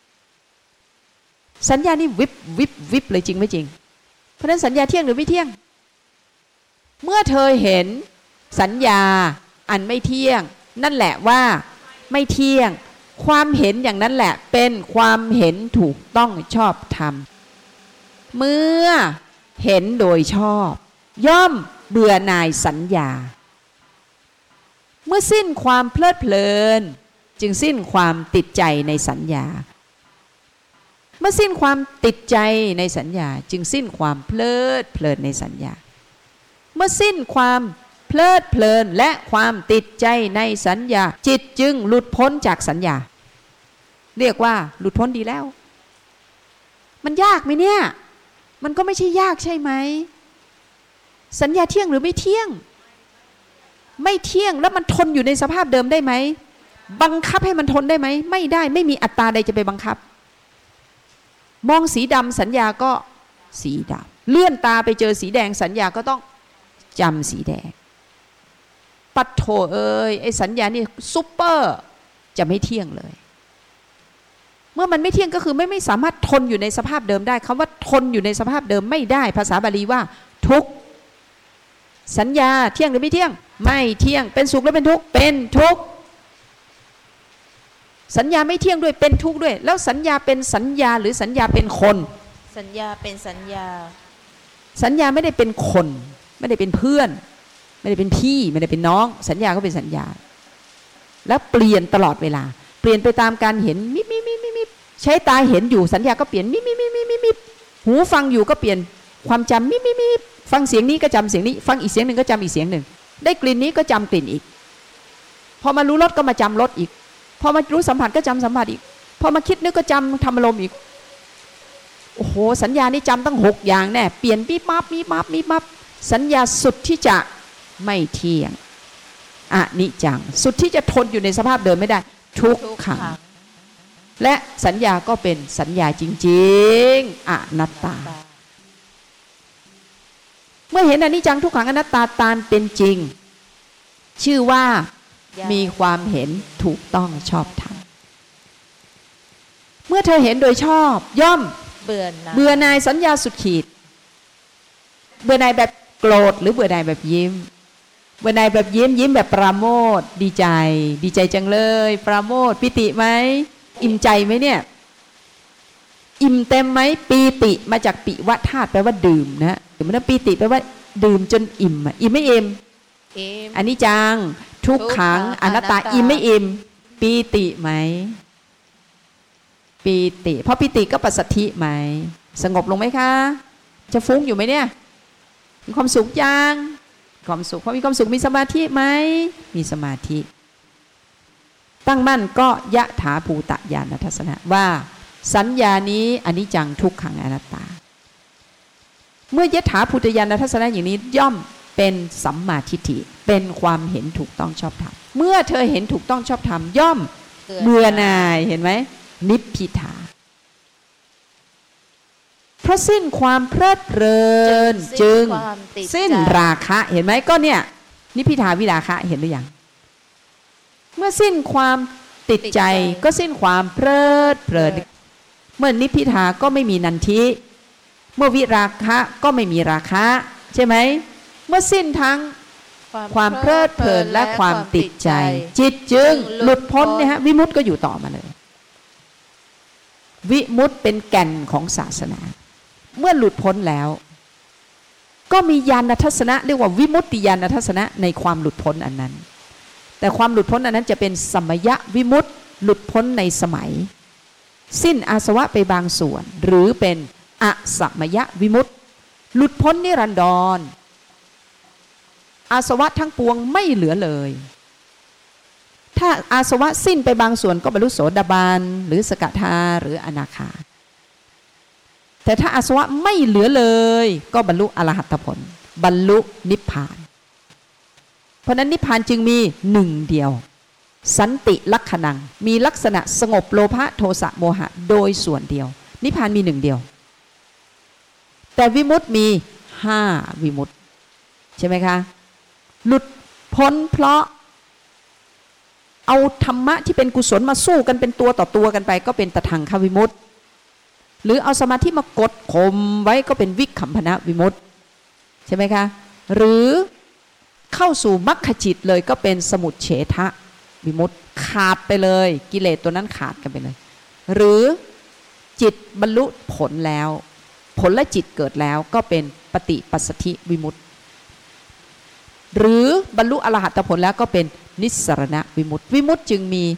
สัญญานี่วิบเลยจริงไม่จริงเพราะนั้นสัญญาเที่ยงหรือไม่เที่ยงเมื่อเธอเห็นสัญญาอันไม่เที่ยงนั่นแหละว่าไม่เที่ยงความเห็นอย่างนั้นแหละเป็นความเห็นถูกต้องชอบธรรมเมื่อเห็นโดยชอบย่อมเบื่อหน่ายสัญญาเมื่อสิ้นความเพลิดเพลินจึงสิ้นความติดใจในสัญญาเมื่อสิ้นความติดใจในสัญญาจึงสิ้นความเพลิดเพลินในสัญญาเมื่อสิ้นความเพลิดเพลินและความติดใจในสัญญาจิตจึงหลุดพ้นจากสัญญาเรียกว่าหลุดพ้นดีแล้วมันยากไหมเนี่ยมันก็ไม่ใช่ยากใช่ไหมสัญญาเที่ยงหรือไม่เที่ยงไม่เที่ยงแล้วมันทนอยู่ในสภาพเดิมได้ไหมบังคับให้มันทนได้ไหมไม่ได้ไม่มีอัตตาใดจะไปบังคับมองสีดำสัญญาก็สีดำเลื่อนตาไปเจอสีแดงสัญญาก็ต้องจำสีแดงปัดโถไอ้สัญญานี่ซุปเปอร์จะไม่เที่ยงเลยเมื่อมันไม่เที่ยงก็คือไม่สามารถทนอยู่ในสภาพเดิมได้คำว่าทนอยู่ในสภาพเดิมไม่ได้ภาษาบาลีว่าทุกข์สัญญาเที่ยงหรือไม่เที่ยงไม่เที่ยงเป็นสุขหรือเป็นทุกข์เป็นทุกข์สัญญาไม่เที่ยงด้วยเป็นทุกข์ด้วยแล้วสัญญาเป็นสัญญาหรือสัญญาเป็นคน
สัญญาเป็นสัญญา
สัญญาไม่ได้เป็นคนไม่ได้เป็นเพื่อนไม่ได้เป็นพี่ไม่ได้เป็นน้องสัญญาก็เป็นสัญญาแล้วเปลี่ยนตลอดเวลาเปลี่ยนไปตามการเห็นมิบใช้ตาเห็นอยู่สัญญาก็เปลี่ยนมิบหูฟังอยู่ก็เปลี่ยนความจำมิบฟังเสียงนี้ก็จำเสียงนี้ฟังอีกเสียงหนึ่งก็จำอีกเสียงหนึ่งได้กลิ่นนี้ก็จำกลิ่นอีกพอมารู้รสก็มาจำรสอีกพอมารู้สัมผัสก็จำสัมผัสอีกพอมาคิดนึกก็จำธรรมอารมณ์อีกโอ้โหสัญญานี่จำตั้ง6อย่างแน่เปลี่ยนมีมับมีมับมีมับสัญญาสุดที่จะไม่เที่ยงอนิจจังสุดที่จะทนอยู่ในสภาพเดิมไม่ได้ทุกขังและสัญญาก็เป็นสัญญาจริงๆอนัตตาเมื่อเห็นอนิจจังทุกขังอนัตตาตามเป็นจริงชื่อว่ามีความเห็นถูกต้องชอบธรรมเมื่อเธอเห็นโดยชอบย่อมเบื่อหน่ายสัญญาสุดขีดเบื่อหน่ายแบบโกรธหรือเบื่อหน่ายแบบยิ้มเบื่อหน่ายแบบยิ้มแบบปราโมทย์ดีใจจังเลยปราโมทย์ปิติไหมอิ่มใจไหมเนี่ยอิ่มเต็มไหมปีติมาจากปิวธาตุแปลว่าดื่มนะหรือมันปีติแปลว่าดื่มจนอิ่มอิ่มไม่อิ่มอันนี้จังทุกขังอนัตตาอิ่มไม่อิ่มปีติไหมปีติเพราะปีติก็ปัสสัทธิไหมสงบลงไหมคะจะฟุ้งอยู่ไหมเนี่ยมีความสุขยังความสุขพอมีความสุขมีสมาธิไหมมีสมาธิตั้งมั่นก็ยะถาภูตญาณทัศนะว่าสัญญานี้อนิจจังทุกขังอนัตตาเมื่อยะถาภูตญาณทัศนะอย่างนี้ย่อมเป็นสัมมาทิฏฐิเป็นความเห็นถูกต้องชอบธรรมเมื่อเธอเห็นถูกต้องชอบธรรมย่อมเบื่อหน่ายเห็นไหมนิพพิทาเพราะสิ้นความเพลิดเพลินจึงสิ้นราคะเห็นไหมก็เนี่ยนิพพิทาวิราคะเห็นหรือยังเมื่อสิ้นความติดใจก็สิ้นความเพลิดเพลินเมื่อนิพพิทาก็ไม่มีนันทิเมื่อวิราคะก็ไม่มีราคะใช่ไหมเมื่อสิ้นทั้งความเพลิดเพลินและความติดใจจิตจึงหลุดพ้นเนี่ยฮะวิมุตติก็อยู่ต่อมาเลยวิมุตติเป็นแก่นของศาสนาเมื่อหลุดพ้นแล้วก็มีญาณทัศนะเรียกว่าวิมุตติญาณทัศนะในความหลุดพ้นอันนั้นแต่ความหลุดพ้นอันนั้นจะเป็นสมยวิมุตติหลุดพ้นในสมัยสิ้นอาสวะไปบางส่วนหรือเป็นอสมยวิมุตติหลุดพ้นนิรันดรอาสวะทั้งปวงไม่เหลือเลยถ้าอาสวะสิ้นไปบางส่วนก็บรรลุโสดาบันหรือสกทาหรืออนาคาแต่ถ้าอาสวะไม่เหลือเลยก็บรรลุอรหัตผลบรรลุนิพพานเพราะนั้นนิพพานจึงมีหนึ่งเดียวสันติลักขณังมีลักษณะสงบโลภะโทสะโมหะโดยส่วนเดียวนิพพานมีหนึ่งเดียวแต่วิมุตติมี5วิมุตติใช่ไหมคะหลุดพ้นเพราะเอาธรรมะที่เป็นกุศลมาสู้กันเป็นตัวต่อตัวกันไปก็เป็นตทังควิมุตติหรือเอาสมาธิมากดข่มไว้ก็เป็นวิคัมภนวิมุตติใช่ไหมคะหรือเข้าสู่มรรคจิตเลยก็เป็นสมุจเฉทะวิมุตติขาดไปเลยกิเลสตัวนั้นขาดกันไปเลยหรือจิตบรรลุผลแล้วผลและจิตเกิดแล้วก็เป็นปฏิปัสสธิวิมุตติหรือบรรลุอรหัตผลแล้วก็เป็นนิสสรณวิมุตติวิมุตติจึงมี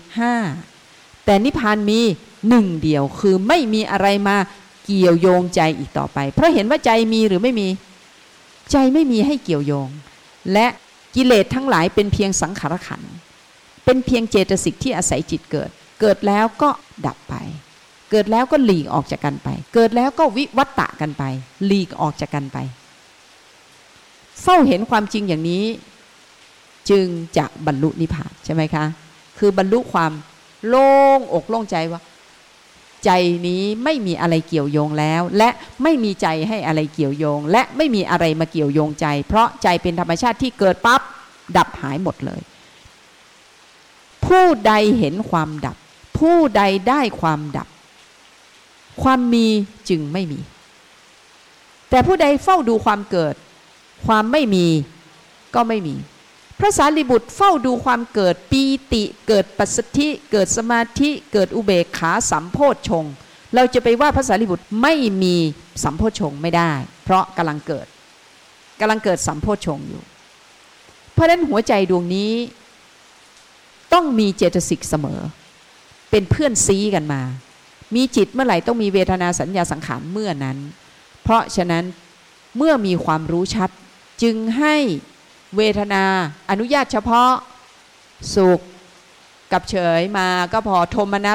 5แต่นิพพานมี1เดียวคือไม่มีอะไรมาเกี่ยวโยงใจอีกต่อไปเพราะเห็นว่าใจมีหรือไม่มีใจไม่มีให้เกี่ยวโยงและกิเลสทั้งหลายเป็นเพียงสังขารขันธ์เป็นเพียงเจตสิกที่อาศัยจิตเกิดแล้วก็ดับไปเกิดแล้วก็หลีกออกจากกันไปเกิดแล้วก็วิวัตตะกันไปหลีกออกจากกันไปเฝ้าเห็นความจริงอย่างนี้จึงจะบรรลุนิพพานใช่ไหมคะคือบรรลุความโล่งอกโล่งใจว่าใจนี้ไม่มีอะไรเกี่ยวโยงแล้วและไม่มีใจให้อะไรเกี่ยวโยงและไม่มีอะไรมาเกี่ยวโยงใจเพราะใจเป็นธรรมชาติที่เกิดปั๊บดับหายหมดเลยผู้ใดเห็นความดับผู้ใดได้ความดับความมีจึงไม่มีแต่ผู้ใดเฝ้าดูความเกิดความไม่มีก็ไม่มีพระสารีบุตรเฝ้าดูความเกิดปีติเกิดปัสสัทธิเกิดสมาธิเกิดอุเบกขาสัมโพชฌงค์เราจะไปว่าพระสารีบุตรไม่มีสัมโพชฌงค์ไม่ได้เพราะกำลังเกิดสัมโพชฌงค์อยู่เพราะฉะนั้นหัวใจดวงนี้ต้องมีเจตสิกเสมอเป็นเพื่อนซีกันมามีจิตเมื่อไหร่ต้องมีเวทนาสัญญาสังขารเมื่อนั้นเพราะฉะนั้นเมื่อมีความรู้ชัดจึงให้เวทนาอนุญาตเฉพาะสุขกับเฉยมาก็พอโทมนัส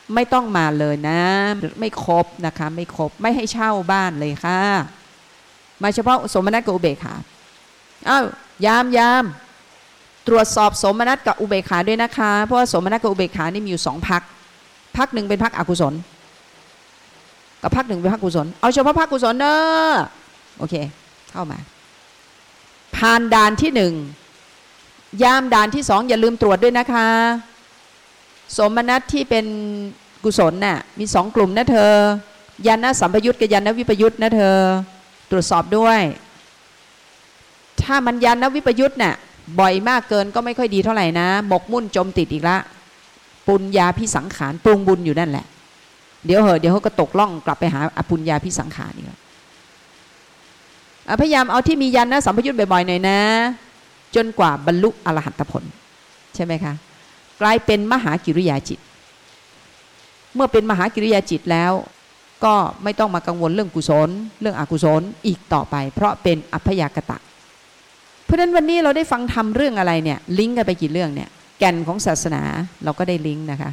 ไม่ต้องมาเลยนะไม่ครบนะคะไม่ครบไม่ให้เช่าบ้านเลยค่ะมาเฉพาะสมนัตกับอุเบกขาอ้าวยามตรวจสอบสมนัตกับอุเบกขาด้วยนะคะเพราะว่าสมนัตกับอุเบกขานี่มีอยู่2 พรรคพรรคหนึ่งเป็นพรรคอกุศลกับพรรคหนึ่งเป็นพรรคกุศลเอาเฉพาะพรรคกุศลเนอะโอเคเข้ามาผ่านด่านที่1ยามด่านที่2อย่าลืมตรวจด้วยนะคะสมนัตที่เป็นกุศลน่ะมี2 กลุ่มนะเธอญาณสัมปยุตกับญาณวิปยุตนะเธอตรวจสอบด้วยถ้ามันญาณวิปยุตน่ะบ่อยมากเกินก็ไม่ค่อยดีเท่าไหร่นะหมกมุ่นจมติดอีกละปุญญาพิสังขารปรุงบุญอยู่นั่นแหละเดี๋ยวเขาก็ตกล่องกลับไปหาอปุญญาพิสังขารนี่แหละพยายามเอาที่มีญาณสัมปยุตบ่อยๆหน่อยนะจนกว่าบรรลุอรหัตผลใช่ไหมคะกลายเป็นมหากิริยาจิตเมื่อเป็นมหากิริยาจิตแล้วก็ไม่ต้องมากังวลเรื่องกุศลเรื่องอกุศลอีกต่อไปเพราะเป็นอัพยากตะเพราะฉะนั้นวันนี้เราได้ฟังทำเรื่องอะไรเนี่ยลิงก์กันไปกี่เรื่องเนี่ยแก่นของศาสนาเราก็ได้ลิงก์นะคะ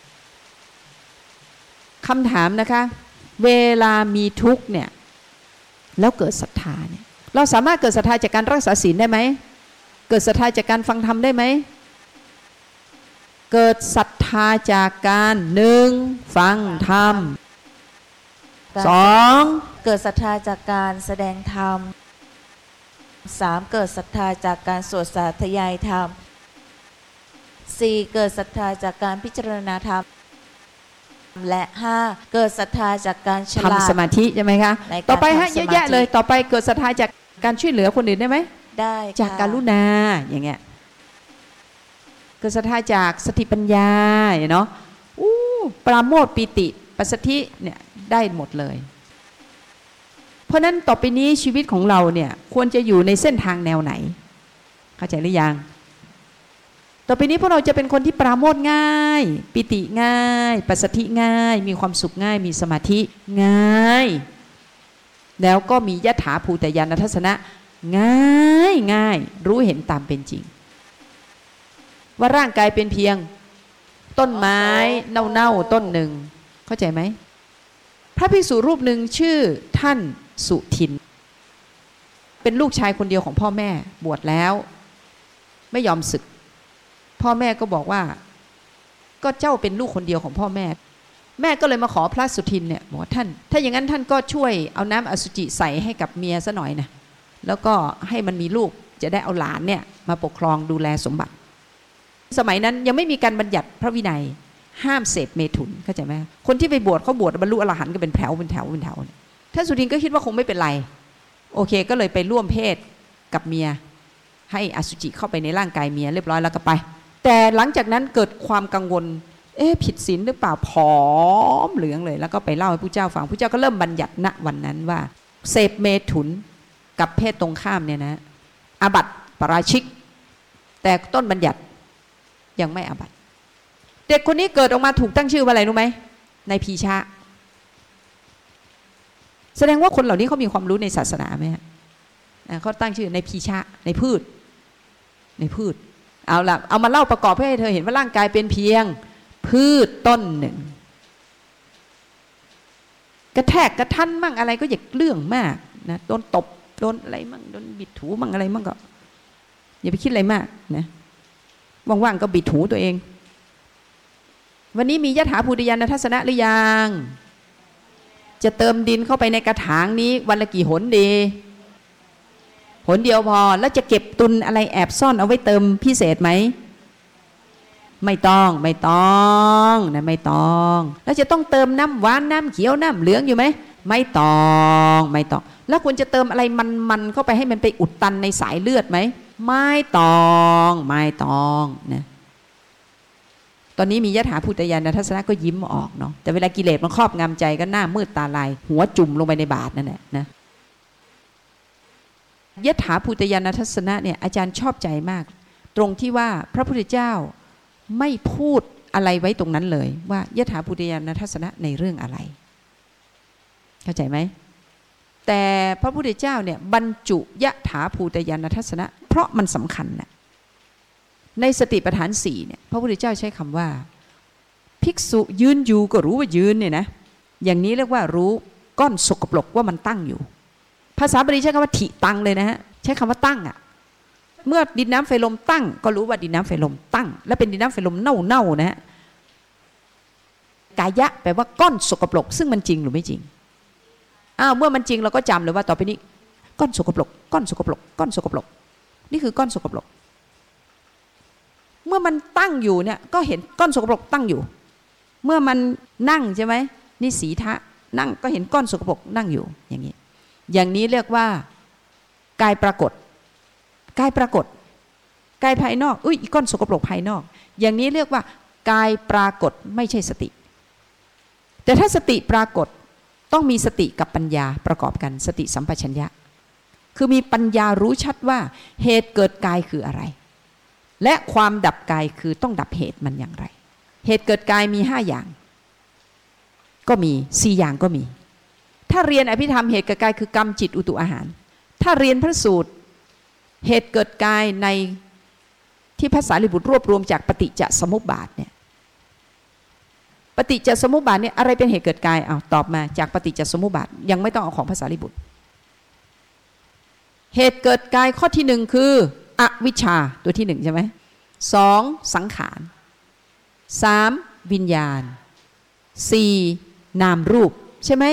คำถามนะคะเวลามีทุกข์เนี่ยแล้วเกิดศรัทธาเนี่ยเราสามารถเกิดศรัทธาจากการรักษาศีลได้ไหมเกิดศรัทธาจากการฟังธรรมได้ไหมเกิดศรัทธาจากการ1ฟังธรรม2
เกิดศรัทธาจากการแสดงธรรม3เกิดศรัทธาจากการสวดสาธยายธรรม4เกิดศรัทธาจากการพิจารณาธรรมและ5เกิดศรัทธาจากการฉลาด
ทำสมาธิใช่ไหมคะต่อไปเยอะแยะเลยต่อไปเกิดศรัทธาจากการช่วยเหลือคนอื่นได้ไหม
ได้
จากกรุณาอย่างเงี้ยเกิดศรัทธาจากสติปัญญาเนาะปราโมทย์ปิติปัสสธิเนี่ยได้หมดเลยเพราะนั้นต่อไปนี้ชีวิตของเราเนี่ยควรจะอยู่ในเส้นทางแนวไหนเข้าใจหรือยังต่อไปนี้พวกเราจะเป็นคนที่ปราโมทย์ง่ายปิติง่ายปัสสธิง่ายมีความสุขง่ายมีสมาธิง่ายแล้วก็มียถาภูตญาณทัศนะง่ายรู้เห็นตามเป็นจริงว่าร่างกายเป็นเพียงต้นไม้เน่าๆต้นหนึ่งเข้าใจไหมพระภิกษุรูปหนึ่งชื่อท่านสุทินเป็นลูกชายคนเดียวของพ่อแม่บวชแล้วไม่ยอมสึกพ่อแม่ก็บอกว่าก็เจ้าเป็นลูกคนเดียวของพ่อแม่แม่ก็เลยมาขอพระสุทินเนี่ยบอกว่าท่านถ้าอย่างนั้นท่านก็ช่วยเอาน้ำอสุจิใส่ให้กับเมียซะหน่อยนะแล้วก็ให้มันมีลูกจะได้เอาหลานเนี่ยมาปกครองดูแลสมบัติสมัยนั้นยังไม่มีการบัญญัติพระวินัยห้ามเสพเมถุนเข้าใจไหมคนที่ไปบวชเขาบวชบรรลุอรหันต์ก็เป็นแถวท่านสุทินก็คิดว่าคงไม่เป็นไรโอเคก็เลยไปร่วมเพศกับเมียให้อสุจิเข้าไปในร่างกายเมียเรียบร้อยแล้วก็ไปแต่หลังจากนั้นเกิดความกังวลผิดศีลหรือเปล่าผอมเหลืองเลยแล้วก็ไปเล่าให้ผู้เจ้าฟังผู้เจ้าก็เริ่มบัญญัติณวันนั้นว่าเสพเมถุนกับเพศตรงข้ามเนี่ยนะอาบัติปาราชิกแต่ต้นบัญญัติยังไม่อาบัติเด็กคนนี้เกิดออกมาถูกตั้งชื่อว่าอะไรรู้ไหมนายพีชะแสดงว่าคนเหล่านี้เขามีความรู้ในศาสนาไหมฮะเขาตั้งชื่อนายพีชะในพืชเอาละเอามาเล่าประกอบให้เธอเห็นว่าร่างกายเป็นเพียงพืชต้นหนึ่งกระแทกกระทันมั่งอะไรก็อย่าเรื่องมากนะโดนตบโดนอะไรมั่งโดนบิดหูมั่งอะไรมั่งก็อย่าไปคิดอะไรมากนะว่างๆก็บิดหูตัวเองวันนี้มียถาภูตญาณทัศนะหรือยังจะเติมดินเข้าไปในกระถางนี้วันละกี่หนดีหนเดียวพอแล้วจะเก็บตุนอะไรแอบซ่อนเอาไว้เติมพิเศษไหมไม่ต้องนะไม่ต้องแล้วจะต้องเติมน้ำหวานน้ำเขียวน้ำเหลืองอยู่ไหมไม่ต้องแล้วควรจะเติมอะไรมันเข้าไปให้มันไปอุดตันในสายเลือดไหมไม่ต้องนะตอนนี้มียถาภูตญาณทัศนะก็ยิ้มออกเนาะแต่เวลากิเลสมันครอบงำใจก็หน้ามืดตาลายหัวจุ่มลงไปในบาตรนั่นแหละนะยถาภูตญาณทัศนะเนี่ยอาจารย์ชอบใจมากตรงที่ว่าพระพุทธเจ้าไม่พูดอะไรไว้ตรงนั้นเลยว่ายถาภูตญาณทัศนะในเรื่องอะไรเข้าใจไหมแต่พระพุทธเจ้าเนี่ยบรรจุยถาภูตญาณทัศนะเพราะมันสำคัญนะในสติปัฏฐาน4เนี่ยพระพุทธเจ้าใช้คำว่าภิกษุยืนอยู่ก็รู้ว่ายืนเนี่ยนะอย่างนี้เรียกว่ารู้ก้อนสกปรกว่ามันตั้งอยู่ภาษาบาลีใช้คำว่าถิตังเลยนะฮะใช้คำว่าตั้งอ่ะเมื่อดินน้ำไฟลมตั้งก็รู้ว่าดินน้ำไฟลมตั้งและเป็นดินน้ำไฟลมเน่านะฮะกายะแปลว่าก้อนสกปรกซึ่งมันจริงหรือไม่จริงเมื่อมันจริงเราก็จำเลยว่าต่อไปนี้ก้อนสกปรกก้อนสกปรกก้อนสกปรกนี่คือก้อนสกปรกเมื่อมันตั้งอยู่เนี่ยก็เห็นก้อนสกปรกตั้งอยู่เมื่อมันนั่งใช่ไหมนี่สีทะนั่งก็เห็นก้อนสกปรกนั่งอยู่อย่างนี้เรียกว่ากายปรากฏกายปรากฏกายภายนอกอีก้อนสกปรกภายนอกอย่างนี้เรียกว่ากายปรากฏไม่ใช่สติแต่ถ้าสติปรากฏต้องมีสติกับปัญญาประกอบกันสติสัมปชัญญะคือมีปัญญารู้ชัดว่าเหตุเกิดกายคืออะไรและความดับกายคือต้องดับเหตุมันอย่างไรเหตุเกิดกายมี5อย่างก็มี4อย่างก็มีถ้าเรียนอภิธรรมเหตุเกิดกายคือกรรมจิตอุตุอาหารถ้าเรียนพระสูตรเหตุเกิดกายในที่พระสารีบุตรรวบรวมจากปฏิจจสมุปบาทเนี่ยปฏิจจสมุปบาทเนี่ยอะไรเป็นเหตุเกิดกายตอบมาจากปฏิจจสมุปบาทยังไม่ต้องเอาของพระสารีบุตรเหตุเกิดกายข้อที่1คืออวิชชาตัวที่1ใช่ไหม2สังขาร3วิญญาณ4นามรูปใช่ไหม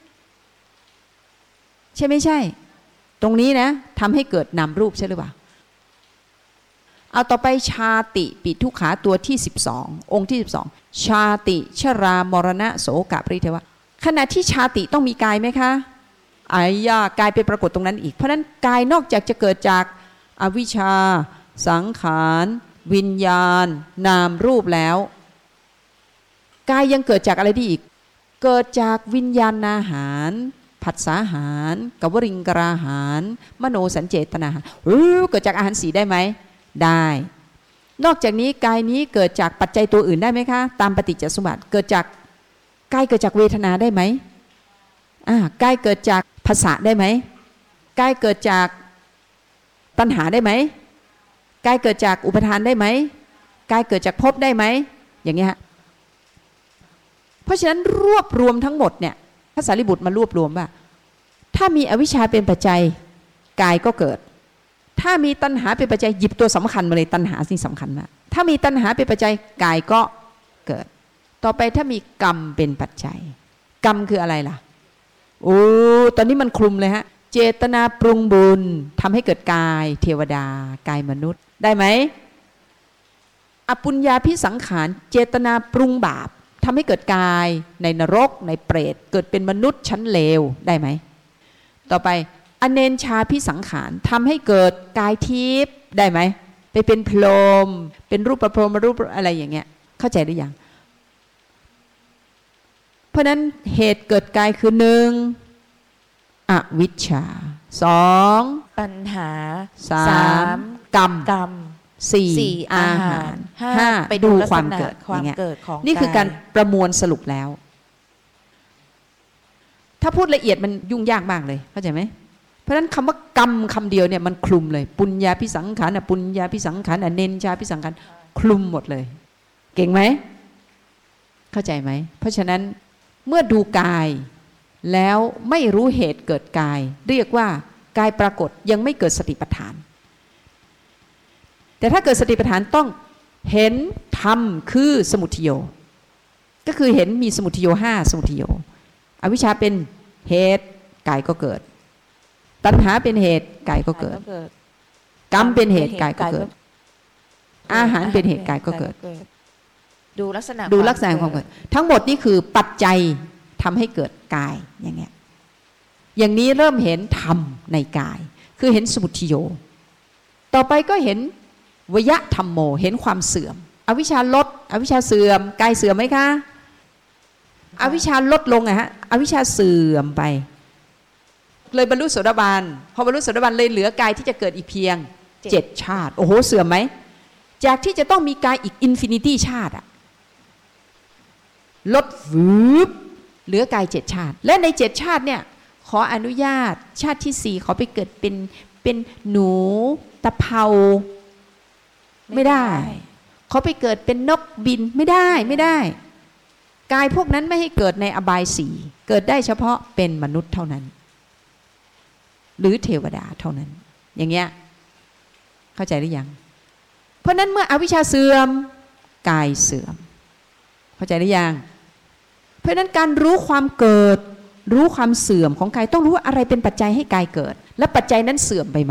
ใช่ไม่ใช่ตรงนี้นะทำให้เกิดนามรูปใช่หรือเปล่าเอาต่อไปชาติปิทุกขาตัวที่12องค์ที่12ชาติชรามรณะโสกปริเทวะขณะที่ชาติต้องมีกายไหมคะกายไปปรากฏตรงนั้นอีกเพราะนั้นกายนอกจากจะเกิดจากอวิชชาสังขารวิญญาณนามรูปแล้วกายยังเกิดจากอะไรที่อีกเกิดจากวิญญาณอาหารผัสสะอาหารกวริงกราหารมโนสัญเจตนาหารเกิดจากอาหารสีได้ไหมได้นอกจากนี้กายนี้เกิดจากปัจจัยตัวอื่นได้ไหมคะตามปฏิจจสมุปบาทเกิดจากกายเกิดจากเวทนาได้ไหมกายเกิดจากภาษาได้ไหมกายเกิดจากตัณหาได้ไหมกายเกิดจากอุปทานได้ไหมกายเกิดจากภพได้ไหมอย่างเงี้ยเพราะฉะนั้นรวบรวมทั้งหมดเนี่ยพระสารีบุตรมารวบรวมว่าถ้ามีอวิชชาเป็นปัจจัยกายก็เกิดถ้ามีตัณหาเป็นปัจจัยหยิบตัวสำคัญมาเลยตัณหาสิ่งสำคัญมากถ้ามีตัณหาเป็นปัจจัยกายก็เกิดต่อไปถ้ามีกรรมเป็นปัจจัยกรรมคืออะไรล่ะตอนนี้มันคลุมเลยฮะเจตนาปรุงบุญทำให้เกิดกายเทวดากายมนุษย์ได้ไหมอปุญญาภิสังขารเจตนาปรุงบาปทำให้เกิดกายในนรกในเปรตเกิดเป็นมนุษย์ชั้นเลวได้ไหมต่อไปอเนนชาภิสังขารทำให้เกิดกายทิพย์ได้ไหมไปเป็นพรหมเป็นรูปประพรหมรูปอะไรอย่างเงี้ยเข้าใจหรือยังเพราะนั้นเหตุเกิดกายคือ1อวิชชา2
ปัญหา
3กรรม4อาหาร5ไปดูความเกิดของนี่คือการประมวลสรุปแล้วถ้าพูดละเอียดมันยุ่งยากมากเลยเข้าใจไหมเพราะฉะนั้นคำว่ากรรมคำเดียวเนี่ยมันคลุมเลยปุญญาภิสังขารปุญญาภิสังขารเนนชาภิสังขารคลุมหมดเลยเก่งไหมเข้าใจไหมเพราะฉะนั้นเมื่อดูกายแล้วไม่รู้เหตุเกิดกายเรียกว่ากายปรากฏยังไม่เกิดสติปัฏฐานแต่ถ้าเกิดสติปัฏฐานต้องเห็นธรรมคือสมุทัยโยก็คือเห็นมีสมุทัยโย5สมุทัยโยอวิชชาเป็นเหตุกายก็เกิดตัณหาเป็นเหตุกายก็เกิดกรรมเป็นเหตุกายก็เกิดอาหารเป็นเหตุกายก็เกิด
ดูลักษณะ
ความเกิดทั้งหมดนี่คือปัจจัยทำให้เกิดกายอย่างเงี้ยอย่างนี้เริ่มเห็นธรรมในกายคือเห็นสมุทัยโยต่อไปก็เห็นวยธรรมโมเห็นความเสื่อมอวิชชาลดอวิชชาเสื่อมกายเสื่อมไหมคะอวิชชาลดลงฮะอวิชชาเสื่อมไปเลยบรรลุโสดาบันพอบรรลุโสดาบันเลยเหลือกายที่จะเกิดอีกเพียง7ชาติโอ้โหเสื่อมไหมจากที่จะต้องมีกายอีกอินฟินิตี้ชาติลดเหลือกาย7ชาติและใน7ชาติเนี่ยขออนุญาตชาติที่4ขอไปเกิดเป็นหนูตะเภาไม่ได้ขอไปเกิดเป็นนกบินไม่ได้กายพวกนั้นไม่ให้เกิดในอบายสี่เกิดได้เฉพาะเป็นมนุษย์เท่านั้นหรือเทวดาเท่านั้นอย่างเงี้ยเข้าใจหรือยังเพราะนั้นเมื่ออวิชชาเสื่อมกายเสื่อมเข้าใจหรือยังเพราะนั้นการรู้ความเกิดรู้ความเสื่อมของกายต้องรู้ว่าอะไรเป็นปัจจัยให้กายเกิดและปัจจัยนั้นเสื่อมไปไหม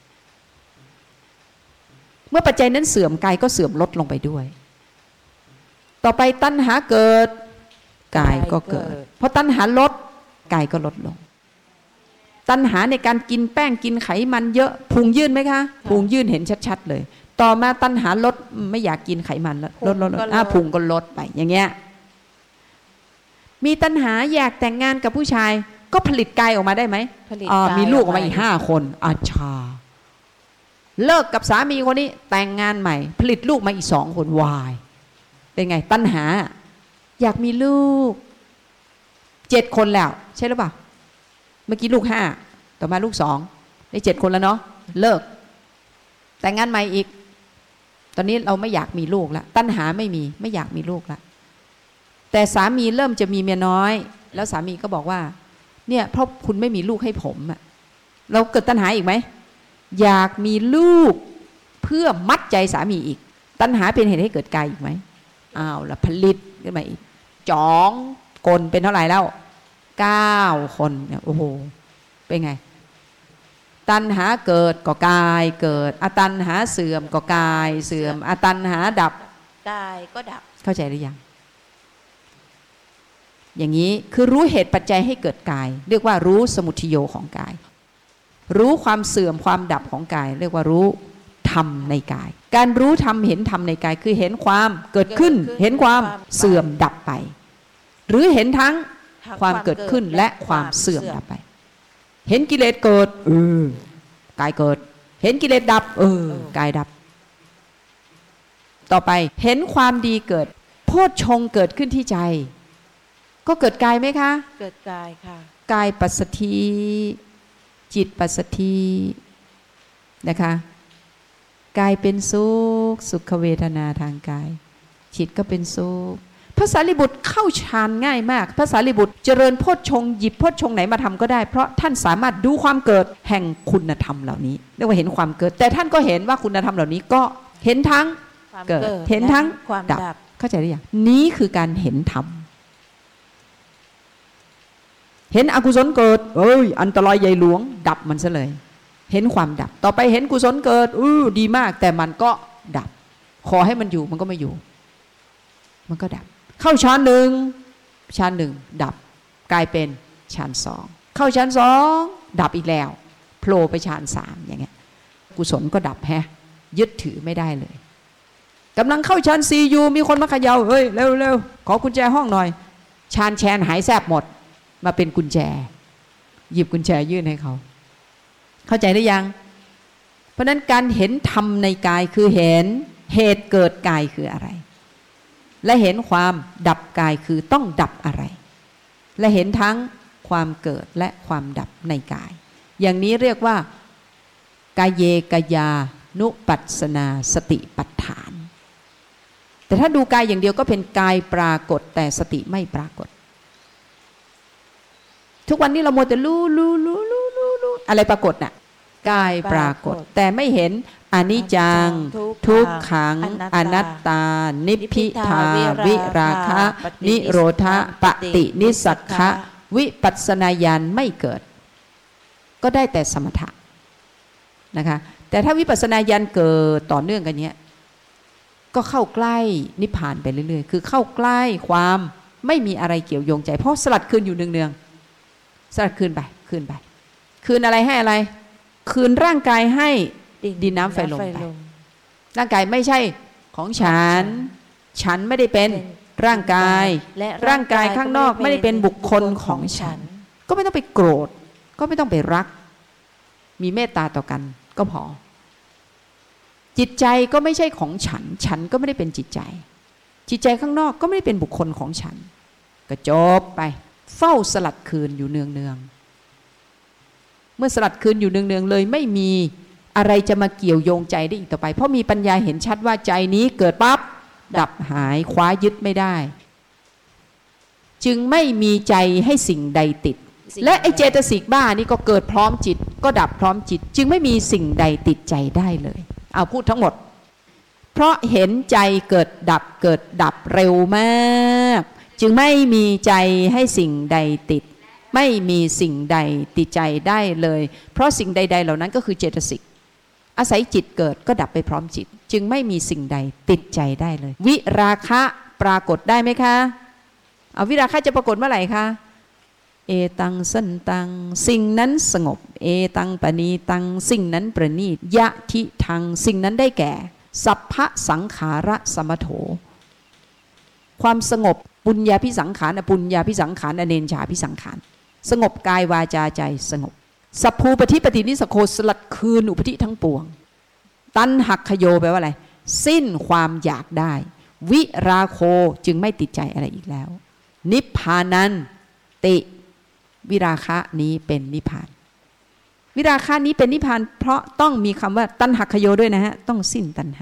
เมื่อปัจจัยนั้นเสื่อมกายก็เสื่อมลดลงไปด้วยต่อไปตัณหาเกิดกายก็เกิดเพราะตัณหาลดกายก็ลดลงตัณหาในการกินแป้งกินไขมันเยอะพุงยื่นไหมคะพุงยื่นเห็นชัดๆเลยต่อมาตัณหาลดไม่อยากกินไขมันแล้วลดพุงก็ลดไปอย่างเงี้ยมีตัณหาอยากแต่งงานกับผู้ชายก็ผลิตกายออกมาได้ไหมมีลูกออกมาอีก5 คนอาชาเลิกกับสามีคนนี้แต่งงานใหม่ผลิตลูกมาอีก2 คนวายเป็นไงตัณหาอยากมีลูก7 คนแล้วใช่หรือเปล่าเมื่อกี้ลูก5ต่อมาลูก2ได้7 คนแล้วเนาะเลิกแต่งงานใหม่อีกตอนนี้เราไม่อยากมีลูกแล้วตัณหาไม่อยากมีลูกแล้วแต่สามีเริ่มจะมีเมียน้อยแล้วสามีก็บอกว่าเนี่ยเพราะคุณไม่มีลูกให้ผมอะเราเกิดตัณหาอีกไหมอยากมีลูกเพื่อมัดใจสามีอีกตัณหาเป็นเหตุให้เกิดกายอีกไหมอ้าวแล้วผลิตขึ้นมาอีก2 คนเป็นเท่าไหร่แล้ว9 คนเนี่ยโอ้โหเป็นไงตัณหาเกิดก็กายเกิดอตัณหาเสื่อมก็กายเสื่อมอตัณหาดับ
กายก็ดับ
เข้าใจหรือยังอย่างนี้คือรู้เหตุปัจจัยให้เกิดกายเรียกว่ารู้สมุทัยโยของกายรู้ความเสื่อมความดับของกายเรียกว่ารู้ธรรมในกายการรู้ธรรมเห็นธรรมในกายคือเห็นความเกิดขึ้นเห็นความเสื่อมดับไปหรือเห็นทั้งความเกิดขึ้นและความเสื่อมดับไปเห็นกิเลสเกิดกายเกิดเห็นกิเลสดับกายดับต่อไปเห็นความดีเกิดโพชฌงค์เกิดขึ้นที่ใจก็เกิดกายไหมคะ
เกิดกายค่ะ
กายปัสสัทธิจิตปัสสัทธินะคะกายเป็นสุขสุขเวทนาทางกายจิตก็เป็นสุขพระสารีบุตรเข้าฌานง่ายมากพระสารีบุตรเจริญโพชฌงค์หยิบโพชฌงค์ไหนมาทำก็ได้เพราะท่านสามารถดูความเกิดแห่งคุณธรรมเหล่านี้เรียกว่าเห็นความเกิดแต่ท่านก็เห็นว่าคุณธรรมเหล่านี้ก็เห็นทั้งเกิดเห็นทั้ง
ความดับ
เข้าใจหรือยังนี้คือการเห็นธรรมเห็นอกุศลเกิดอันตรายใหญ่หลวงดับมันซะเลยเห็นความดับต่อไปเห็นกุศลเกิดดีมากแต่มันก็ดับขอให้มันอยู่มันก็ไม่อยู่มันก็ดับเข้าฌาน1ดับกลายเป็นฌาน2เข้าฌาน2ดับอีกแล้วโผล่ไปฌาน3อย่างเงี้ยกุศลก็ดับยึดถือไม่ได้เลยกำลังเข้าฌาน4อยู่มีคนมาเขย่าเฮ้ยเร็วขอกุญแจห้องหน่อยฌานแชนหายแซบหมดมาเป็นกุญแจหยิบกุญแจยื่นให้เขาเข้าใจหรือยังเพราะนั้นการเห็นธรรมในกายคือเห็นเหตุเกิดกายคืออะไรและเห็นความดับกายคือต้องดับอะไรและเห็นทั้งความเกิดและความดับในกายอย่างนี้เรียกว่ากายเยกยานุปัสสนาสติปัฏฐานแต่ถ้าดูกายอย่างเดียวก็เป็นกายปรากฏแต่สติไม่ปรากฏทุกวันนี้เราโมแต่รู้อะไรปรากฏน่ะกายปรากฏแต่ไม่เห็นอนิจจังทุกขังอนัตตานิพพิทาวิราคะนิโรธปฏินิสสักขะวิปัสสนาญาณไม่เกิดก็ได้แต่สมถะนะคะแต่ถ้าวิปัสสนาญาณเกิดต่อเนื่องกันเนี้ยก็เข้าใกล้นิพพานไปเรื่อยๆคือเข้าใกล้ความไม่มีอะไรเกี่ยวโยงใจเพราะสลัดคืนอยู่เนืองๆสลัดคืนไปคืนอะไรให้อะไรคืนร่างกายให้ดินน้ำไฟลมไปร่างกายไม่ใช่ของฉันไม่ได้เป็นร่างกายและร่างกายข้างนอกไม่ได้เป็นบุคคลของฉันก็ไม่ต้องไปโกรธก็ไม่ต้องไปรักมีเมตตาต่อกันก็พอจิตใจก็ไม่ใช่ของฉันก็ไม่ได้เป็นจิตใจข้างนอกก็ไม่ได้เป็นบุคคลของฉันก็จบไปเฝ้าสลัดคืนอยู่เนืองเมื่อสลัดคืนอยู่เนืองเลยไม่มีอะไรจะมาเกี่ยวโยงใจได้อีกต่อไปเพราะมีปัญญาเห็นชัดว่าใจนี้เกิดปั๊บดับหายคว้ายึดไม่ได้จึงไม่มีใจให้สิ่งใดติดและไอเจตสิกบ้านี่ก็เกิดพร้อมจิตก็ดับพร้อมจิตจึงไม่มีสิ่งใดติดใจได้เลยเอาพูดทั้งหมดเพราะเห็นใจเกิดดับเร็วมากจึงไม่มีใจให้สิ่งใดติดไม่มีสิ่งใดติดใจได้เลยเพราะสิ่งใดๆเหล่านั้นก็คือเจตสิกอาศัยจิตเกิดก็ดับไปพร้อมจิตจึงไม่มีสิ่งใดติดใจได้เลยวิราคะปรากฏได้ไหมคะเอาวิราคะจะปรากฏเมื่อไหร่คะเอตังสันตังสิ่งนั้นสงบเอตังปณีตังสิ่งนั้นประณีตยะทิทังสิ่งนั้นได้แก่สัพพะสังขาระสมโถความสงบปุญญาภิสังขารอปุญญาภิสังขารอเนญชาภิสังขารสงบกายวาจาใจสงบสัพพูปฏิปฏินิสโคสลัดคืนอุปธิทั้งปวงตัณหักขโยแปลว่าอะไรสิ้นความอยากได้วิราโคจึงไม่ติดใจอะไรอีกแล้วนิพพานันติวิราคะนี้เป็นนิพพานวิราคะนี้เป็นนิพพานเพราะต้องมีคำว่าตัณหักขโยด้วยนะฮะต้องสิ้นตัณหา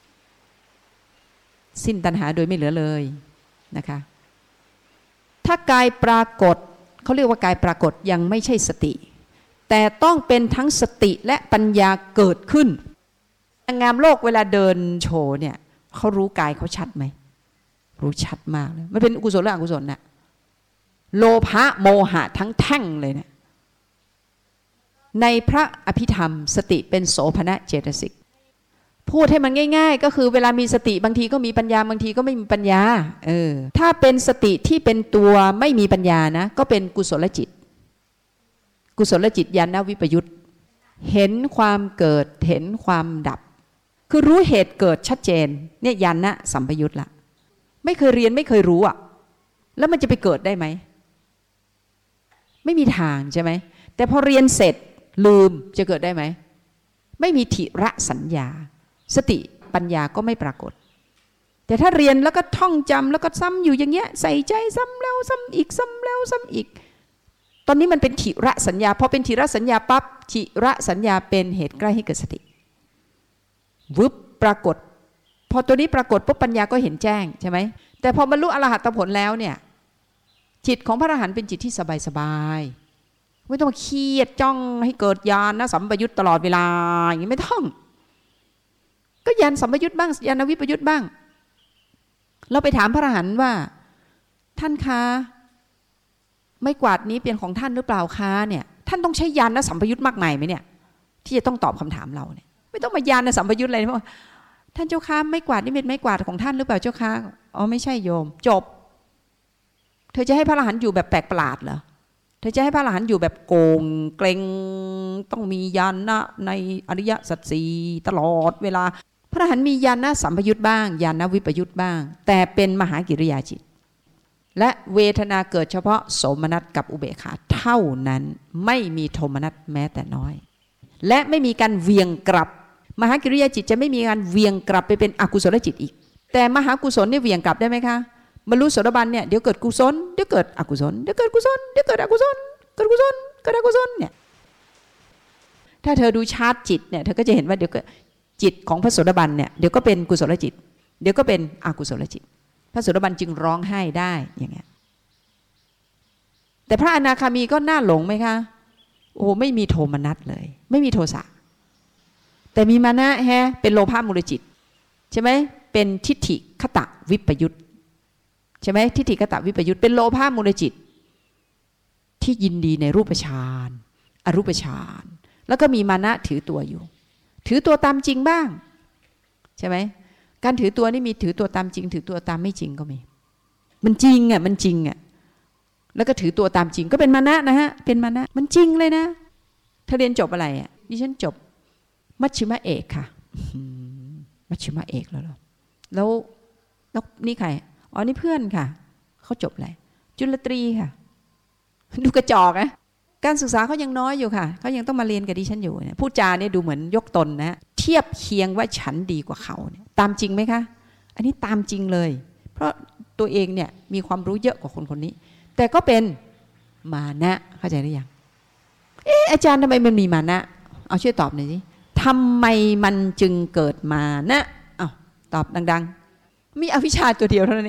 สิ้นตัณหาโดยไม่เหลือเลยนะคะถ้ากายปรากฏเขาเรียกว่ากายปรากฏยังไม่ใช่สติแต่ต้องเป็นทั้งสติและปัญญาเกิดขึ้นนางงามโลกเวลาเดินโชว์เนี่ยเขารู้กายเขาชัดไหมรู้ชัดมากเลยมันเป็นกุศลหรืออกุศลน่ะโลภะโมหะทั้งแท่งเลยเนี่ยในพระอภิธรรมสติเป็นโสภณเจตสิกพูดให้มันง่ายๆก็คือเวลามีสติบางทีก็มีปัญญาบางทีก็ไม่มีปัญญาถ้าเป็นสติที่เป็นตัวไม่มีปัญญานะก็เป็นกุศลจิตกุศลจิตญาณวิปยุตเห็นความเกิดเห็นความดับคือรู้เหตุเกิดชัดเจนเนี่ยญาณสัมปยุตละไม่เคยเรียนไม่เคยรู้อ่ะแล้วมันจะไปเกิดได้ไหมไม่มีทางใช่ไหมแต่พอเรียนเสร็จลืมจะเกิดได้ไหมไม่มีทิระสัญญาสติปัญญาก็ไม่ปรากฏแต่ถ้าเรียนแล้วก็ท่องจำแล้วก็ซ้ำอยู่อย่างเงี้ยใส่ใจซ้ำแล้วซ้ำอีกซ้ำแล้วซ้ำอีกตอนนี้มันเป็นทิระสัญญาพอเป็นทิระสัญญาปั๊บทิระสัญญาเป็นเหตุใกล้ให้เกิดสติวึบปรากฏพอตัวนี้ปรากฏปุ๊บปัญญาก็เห็นแจ้งใช่ไหมแต่พอบรรลุอรหัตผลแล้วเนี่ยจิตของพระอรหันต์เป็นจิตที่สบายๆไม่ต้องเครียดจ้องให้เกิดญาณสัมปยุตตลอดเวลาอย่างนี้ไม่ต้องก็ญาณสัมปยุตบ้างญาณวิปยุตบ้างเราไปถามพระอรหันต์ว่าท่านคะไม้กวาดนี้เป็นของท่านหรือเปล่าคะเนี่ยท่านต้องใช้ญาณสัมปยุตมากมายไหมเนี่ยที่จะต้องตอบคำถามเราเนี่ยไม่ต้องมาญาณสัมปยุตอะไรเพราะท่านเจ้าค่ะไม้กวาดนี่เป็นไม้กวาดของท่านหรือเปล่าเจ้าค่ะอ๋อไม่ใช่โยมจบเธอจะให้พระอรหันต์อยู่แบบแปลกประหลาดเหรอเธอจะให้พระอรหันต์อยู่แบบโกงเกรงต้องมีญาณในอริยสัจสี่ตลอดเวลาพระอรหันต์มีญาณสัมปยุตบ้างญาณวิปยุตบ้างแต่เป็นมหากิริยาจิตและเวทนาเกิดเฉพาะโสมนัสกับอุเบกขาเท่านั้นไม่มีโทมนัสแม้แต่น้อยและไม่มีการเวียงกลับมหากิริยาจิตจะไม่มีการเวียงกลับไปเป็นอกุศลจิตอีกแต่มหากุศลเนี่ยเวียงกลับได้ไหมคะบรรลุโสดาบันเนี่ยเดี๋ยวเกิดกุศลเดี๋ยวเกิดอกุศลเดี๋ยวเกิดกุศลเดี๋ยวเกิดอกุศลเกิดกุศลเกิดอกุศลเนี่ยถ้าเธอดูชาร์ตจิตเนี่ยเธอก็จะเห็นว่าเดี๋ยวจิตของพระโสดาบันเนี่ยเดี๋ยวก็เป็นกุศลจิตเดี๋ยวก็เป็นอกุศลจิตพระโสดาบันจึงร้องไห้ได้อย่างเงี้ยแต่พระอนาคามีก็น่าหลงไหมคะโอ้ไม่มีโทมนัสเลยไม่มีโทสะแต่มีมานะแฮะเป็นโลภะมูลจิตใช่ไหมเป็นทิฏฐิคตวิปยุตใช่ไหมทิฏฐิคตวิปยุตเป็นโลภะมูลจิตที่ยินดีในรูปฌานอรูปฌานแล้วก็มีมานะถือตัวอยู่ถือตัวตามจริงบ้างใช่ไหมการถือตัวนี่มีถือตัวตามจริงถือตัวตามไม่จริงก็มีมันจริงอ่ะมันจริงอ่ะแล้วก็ถือตัวตามจริงก็เป็นมานะนะฮะเป็นมานะมันจริงเลยนะถ้าเรียนจบอะไรอ่ะดิฉันจบมัชฌิมเอกค่ะมัชฌิมเอกแล้วนี่ใครอ๋อนี่เพื่อนค่ะเขาจบอะไรจุลตรีค่ะดูกระจอกนะการศึกษาเขายังน้อยอยู่ค่ะเขายังต้องมาเรียนกับดิฉันอยู่พูดจาเนี่ยดูเหมือนยกตนนะเทียบเคียงว่าฉันดีกว่าเขาเนี่ยตามจริงไหมคะอันนี้ตามจริงเลยเพราะตัวเองเนี่ยมีความรู้เยอะกว่าคนคนนี้แต่ก็เป็นมานะเข้าใจหรือยังอาจารย์ทำไมมันมีมานะเอาช่วยตอบหน่อยสิทำไมมันจึงเกิดมานะอ้าวตอบดังๆมีอวิชชาตัวเดียวเท่านั้นเอง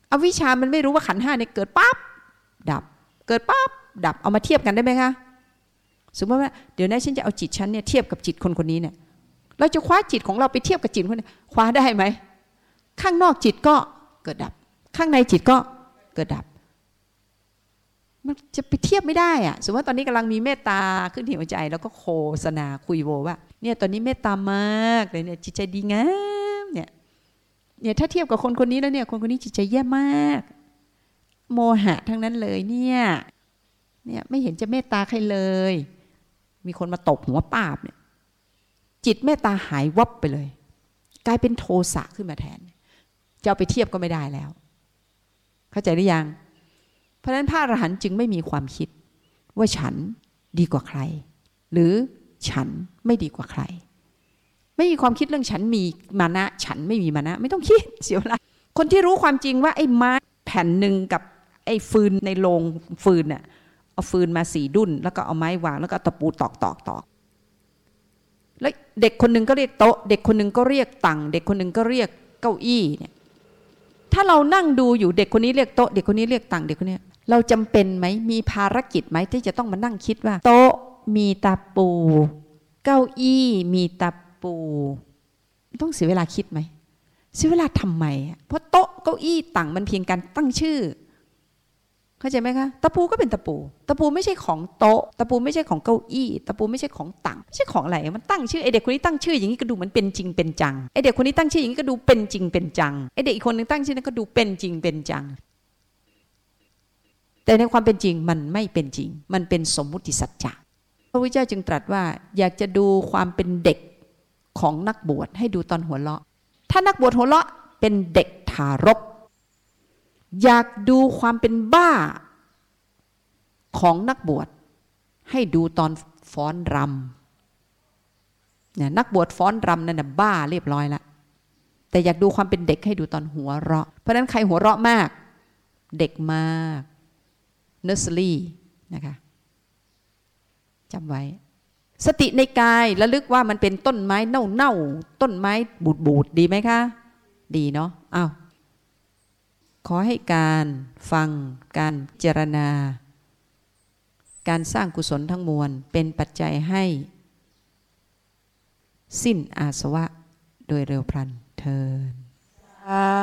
อวิชชามันไม่รู้ว่าขันธ์ห้าเนี่ยเกิดปั๊บดับเกิดปั๊บดับเอามาเทียบกันได้ไหมคะสมมติว่าเดี๋ยวนี้ฉันจะเอาจิตฉันเนี่ยเทียบกับจิตคนคนนี้เนี่ยเราจะคว้าจิตของเราไปเทียบกับจิตคนนี้คว้าได้ไหมข้างนอกจิตก็เกิดดับข้างในจิตก็เกิดดับมันจะไปเทียบไม่ได้อะสมมติว่าตอนนี้กำลังมีเมตตาขึ้นที่หัวใจแล้วก็โฆษณาคุยโวว่าเนี่ยตอนนี้เมตตามากเลยเนี่ยจิตใจดีงามเนี่ยถ้าเทียบกับคนคนนี้แล้วเนี่ยคนคนนี้จิตใจแย่มากโมหะทั้งนั้นเลยเนี่ยไม่เห็นจะเมตตาใครเลยมีคนมาตบหัวป้าบเนี่ยจิตเมตตาหายวับไปเลยกลายเป็นโทสะขึ้นมาแทนจะเอาไปเทียบก็ไม่ได้แล้วเข้าใจหรือยังเพราะฉะนั้นพระอรหันต์จึงไม่มีความคิดว่าฉันดีกว่าใครหรือฉันไม่ดีกว่าใครไม่มีความคิดเรื่องฉันมีมานะฉันไม่มีมานะไม่ต้องคิดเสียเวลาคนที่รู้ความจริงว่าไอ้ไม้แผ่นหนึ่งกับไอ้ฟืนในโรงฟืนน่ะเอาฟืนมา4 ดุ้นแล้วก็เอาไม้วางแล้วก็ตะปูตอกแล้วเด็กคนหนึ่งก็เรียกโต๊ะเด็กคนหนึ่งก็เรียกตังเด็กคนหนึ่งก็เรียกเก้าอี้เนี่ยถ้าเรานั่งดูอยู่เด็กคนนี้เรียกโต๊ะเด็กคนนี้เรียกตังเด็กคนนี้เราจำเป็นไหมมีภารกิจไหมที่จะต้องมานั่งคิดว่าโต๊ะมีตะปูเก้าอี้มีตะปูต้องเสียเวลาคิดไหมเสียเวลาทำไมเพราะโต๊ะเก้าอี้ตังมันเพียงการตั้งชื่อเข้าใจไหมคะตะปูก็เป็นตะปูไม่ใช่ของโต๊ะตะปูไม่ใช่ของเก้าอี้ตะปูไม่ใช่ของตังไม่ใช่ของอะไรมันตั้งชื่อไอเด็กคนนี้ตั้งชื่ออย่างนี้ก็ดูเหมือนเป็นจริงเป็นจังไอเด็กคนนี้ตั้งชื่ออย่างนี้ก็ดูเป็นจริงเป็นจังไอเด็กอีกคนนึงตั้งชื่อนั้นก็ดูเป็นจริงเป็นจังแต่ในความเป็นจริงมันไม่เป็นจริงมันเป็นสมมุติสัจจะพระพุทธเจ้าจึงตรัสว่าอยากจะดูความเป็นเด็กของนักบวชให้ดูตอนหัวเราะถ้านักบวชหัวเราะเป็นเด็กทารกอยากดูความเป็นบ้าของนักบวชให้ดูตอนฟ้อนรำเนี่ยนักบวชฟ้อนรำนั่นน่ะบ้าเรียบร้อยแล้วแต่อยากดูความเป็นเด็กให้ดูตอนหัวเราะเพราะฉะนั้นใครหัวเราะมากเด็กมากเนอร์เซอรี่นะคะจำไว้สติในกายระลึกว่ามันเป็นต้นไม้เน่าๆต้นไม้บูดๆดีไหมคะดีเนาะอ้าวขอให้การฟังการเจรณาการสร้างกุศลทั้งมวลเป็นปัจจัยให้สิ้นอาสวะโดยเร็วพลันเทอญ